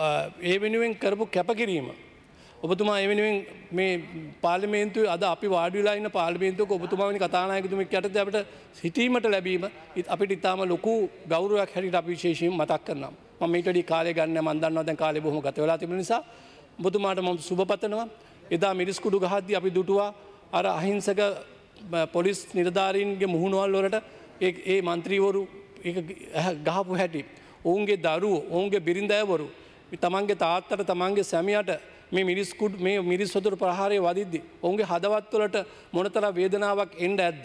ඒ වෙනුවෙන් කරපු කැපකිරීම ඔබතුමා ඒ වෙනුවෙන් මේ පාර්ලිමේන්තුවේ අද අපි වාඩි වෙලා ඉන්න පාර්ලිමේන්තුවක ඔබතුමා වැනි කතානායකතුමෙක් යටතේ අපිට සිටීමට ලැබීම අපිට ඉතාම ලොකු ගෞරවයක් හැටියට අපි විශේෂයෙන් මතක් කරනවා. මම මේට වැඩි කාලය ගන්න මම දන්නවා දැන් කාලේ බොහොම ගත වෙලා තිබෙන නිසා ඔබතුමාට මම සුබ පතනවා. එදා මිරිස් කුඩු ගහද්දී අපි දුටුවා අර අහිංසක පොලිස් නිලධාරීන්ගේ මුහුණුවල් වලට ඒ ඒ മന്ത്രിවරු ඒක ගහපු හැටි ඔවුන්ගේ දරුවෝ ඔවුන්ගේ බිරිඳෑවරු තමන්ගේ තාත්තට තමන්ගේ සැමියාට මේ මිරිස් කුඩු මේ මිරිස් වතුර ප්‍රහාරය වදිද්දී ඔවුන්ගේ හදවත් වලට මොනතරම් වේදනාවක් එන්න ඇද්ද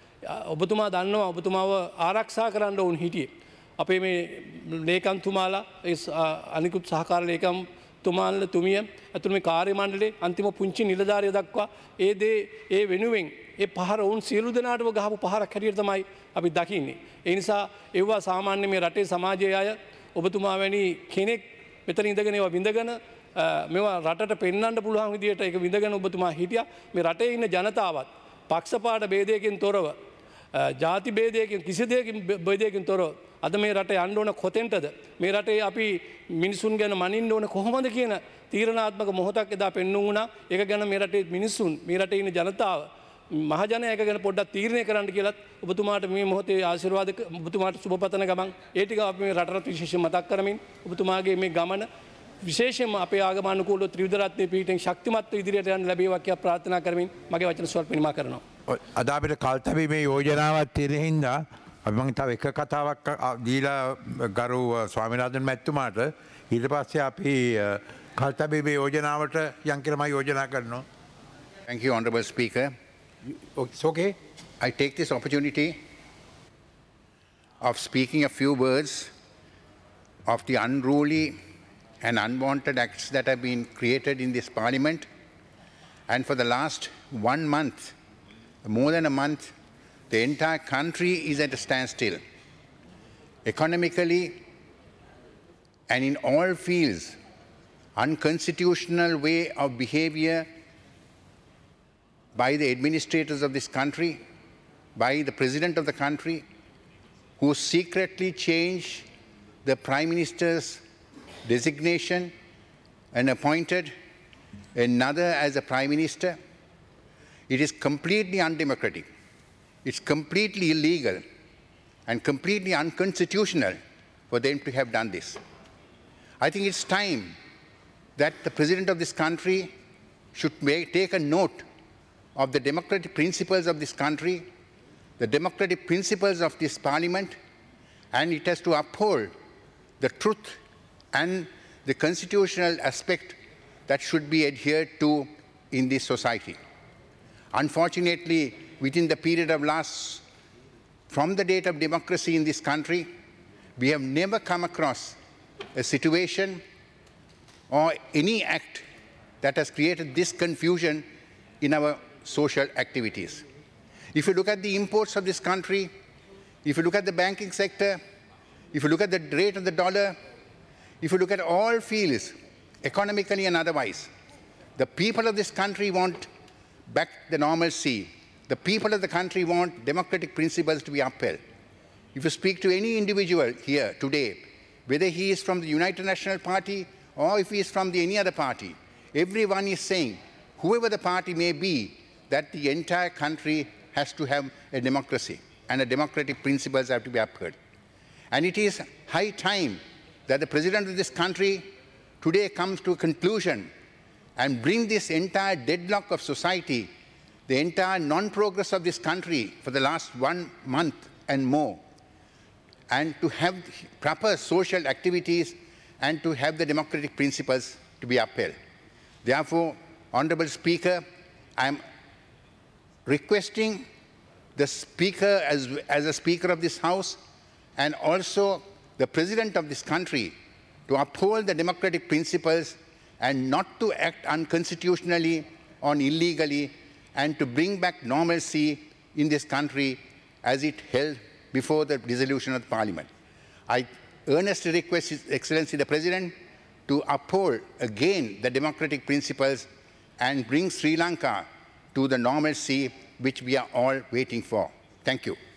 ඔබතුමා දන්නවා ඔබතුමාව ආරක්ෂා කරන්න ඕන හිටියේ අපේ මේ ලේකම්තුමාලා ඒ අනිකුත් සහකාර ලේකම් තුමාලා තුමිය අතුරු මේ කාර්ය මණ්ඩලයේ අන්තිම පුංචි නිලධාරිය දක්වා ඒ දේ ඒ වෙනුවෙන් ඒ පහර වුන් සියලු දෙනාටම ගහපු පහරක් හැටියට තමයි අපි දකින්නේ. ඒ නිසා ඒවා සාමාන්‍ය මේ රටේ සමාජයේ අය ඔබතුමා වැනි කෙනෙක් මෙතන ඉඳගෙන ඒවා විඳගෙන මේවා රටට පෙන්වන්න පුළුවන් විදියට ඒක විඳගෙන ඔබතුමා හිටියා. මේ රටේ ඉන්න ජනතාවත් පක්ෂපාත ભેදයකින් තොරව ජාති ભેදයකින් කිසි දෙයකින් ભેදයකින් තොරව අද මේ රට යන්න ඕන කොතෙන්ටද මේ රටේ අපි මිනිසුන් ගැන මනින්න ඕන කොහොමද කියන තීරණාත්මක මොහොතක් එදා පෙන්වුම් වුණා. ඒක ගැන මේ රටේ මිනිසුන් මේ රටේ ඉන්න ජනතාව මහජනයා එක ගැන පොඩ්ඩක් තීරණය කරන්න කියලත් ඔබතුමාට මේ මොහොතේ ආශිර්වාද ඔබතුමාට සුබ පතන ගමන් ඒ ටික අපි මේ රටට විශේෂයෙන් මතක් කරමින් ඔබතුමාගේ මේ ගමන විශේෂයෙන්ම අපේ ආගම අනුකූලව ත්‍රිවිධ රත්නයේ පිහිටෙන් ශක්තිමත්ව ඉදිරියට යන්න ලැබේවා කියලා ප්‍රාර්ථනා කරමින් මගේ වචන ස්වල්ප නිමා කරනවා. අද අපිට කල්තැබීමේ යෝජනාවක් තියෙන හින්දා අපි මං තව එක කතාවක් දීලා ගරු ස්වාමිනාഥන් මැතිතුමාට ඊට පස්සේ අපි කල්තබේ යෝජනාවට යම් කියලා මම යෝජනා කරනවා. Thank you, Honorable Speaker. It's okay. I take this opportunity of speaking a few words of the unruly and unwanted acts that have been created in this parliament. And for the last one month, more than a month, the entire country is at a standstill. Economically and in all fields, unconstitutional way of behavior by the administrators of this country, by the president of the country, who secretly changed the prime minister's designation and appointed another as a prime minister. It is completely undemocratic. It's completely illegal and completely unconstitutional for them to have done this. I think it's time that the president of this country should make, take a note of the democratic principles of this country, the democratic principles of this parliament, and it has to uphold the truth and the constitutional aspect that should be adhered to in this society. Unfortunately, within the period of last, from the date of democracy in this country, we have never come across a situation or any act that has created this confusion in our social activities. If you look at the imports of this country, if you look at the banking sector, if you look at the rate of the dollar, if you look at all fields, economically and otherwise, the people of this country want back the normalcy. The people of the country want democratic principles to be upheld. If you speak to any individual here today, whether he is from the United National Party or if he is from the any other party, everyone is saying, whoever the party may be, that the entire country has to have a democracy and the democratic principles have to be upheld. And it is high time that the president of this country today comes to a conclusion and bring this entire deadlock of society, the entire non-progress of this country for the last one month and more, and to have proper social activities and to have the democratic principles to be upheld. Therefore, Honorable Speaker, I am requesting the Speaker as, as a Speaker of this House and also the President of this country to uphold the democratic principles and not to act unconstitutionally or illegally and to bring back normalcy in this country as it held before the dissolution of the Parliament. I earnestly request His Excellency the President to uphold again the democratic principles and bring Sri Lanka to the normalcy which we are all waiting for. Thank you.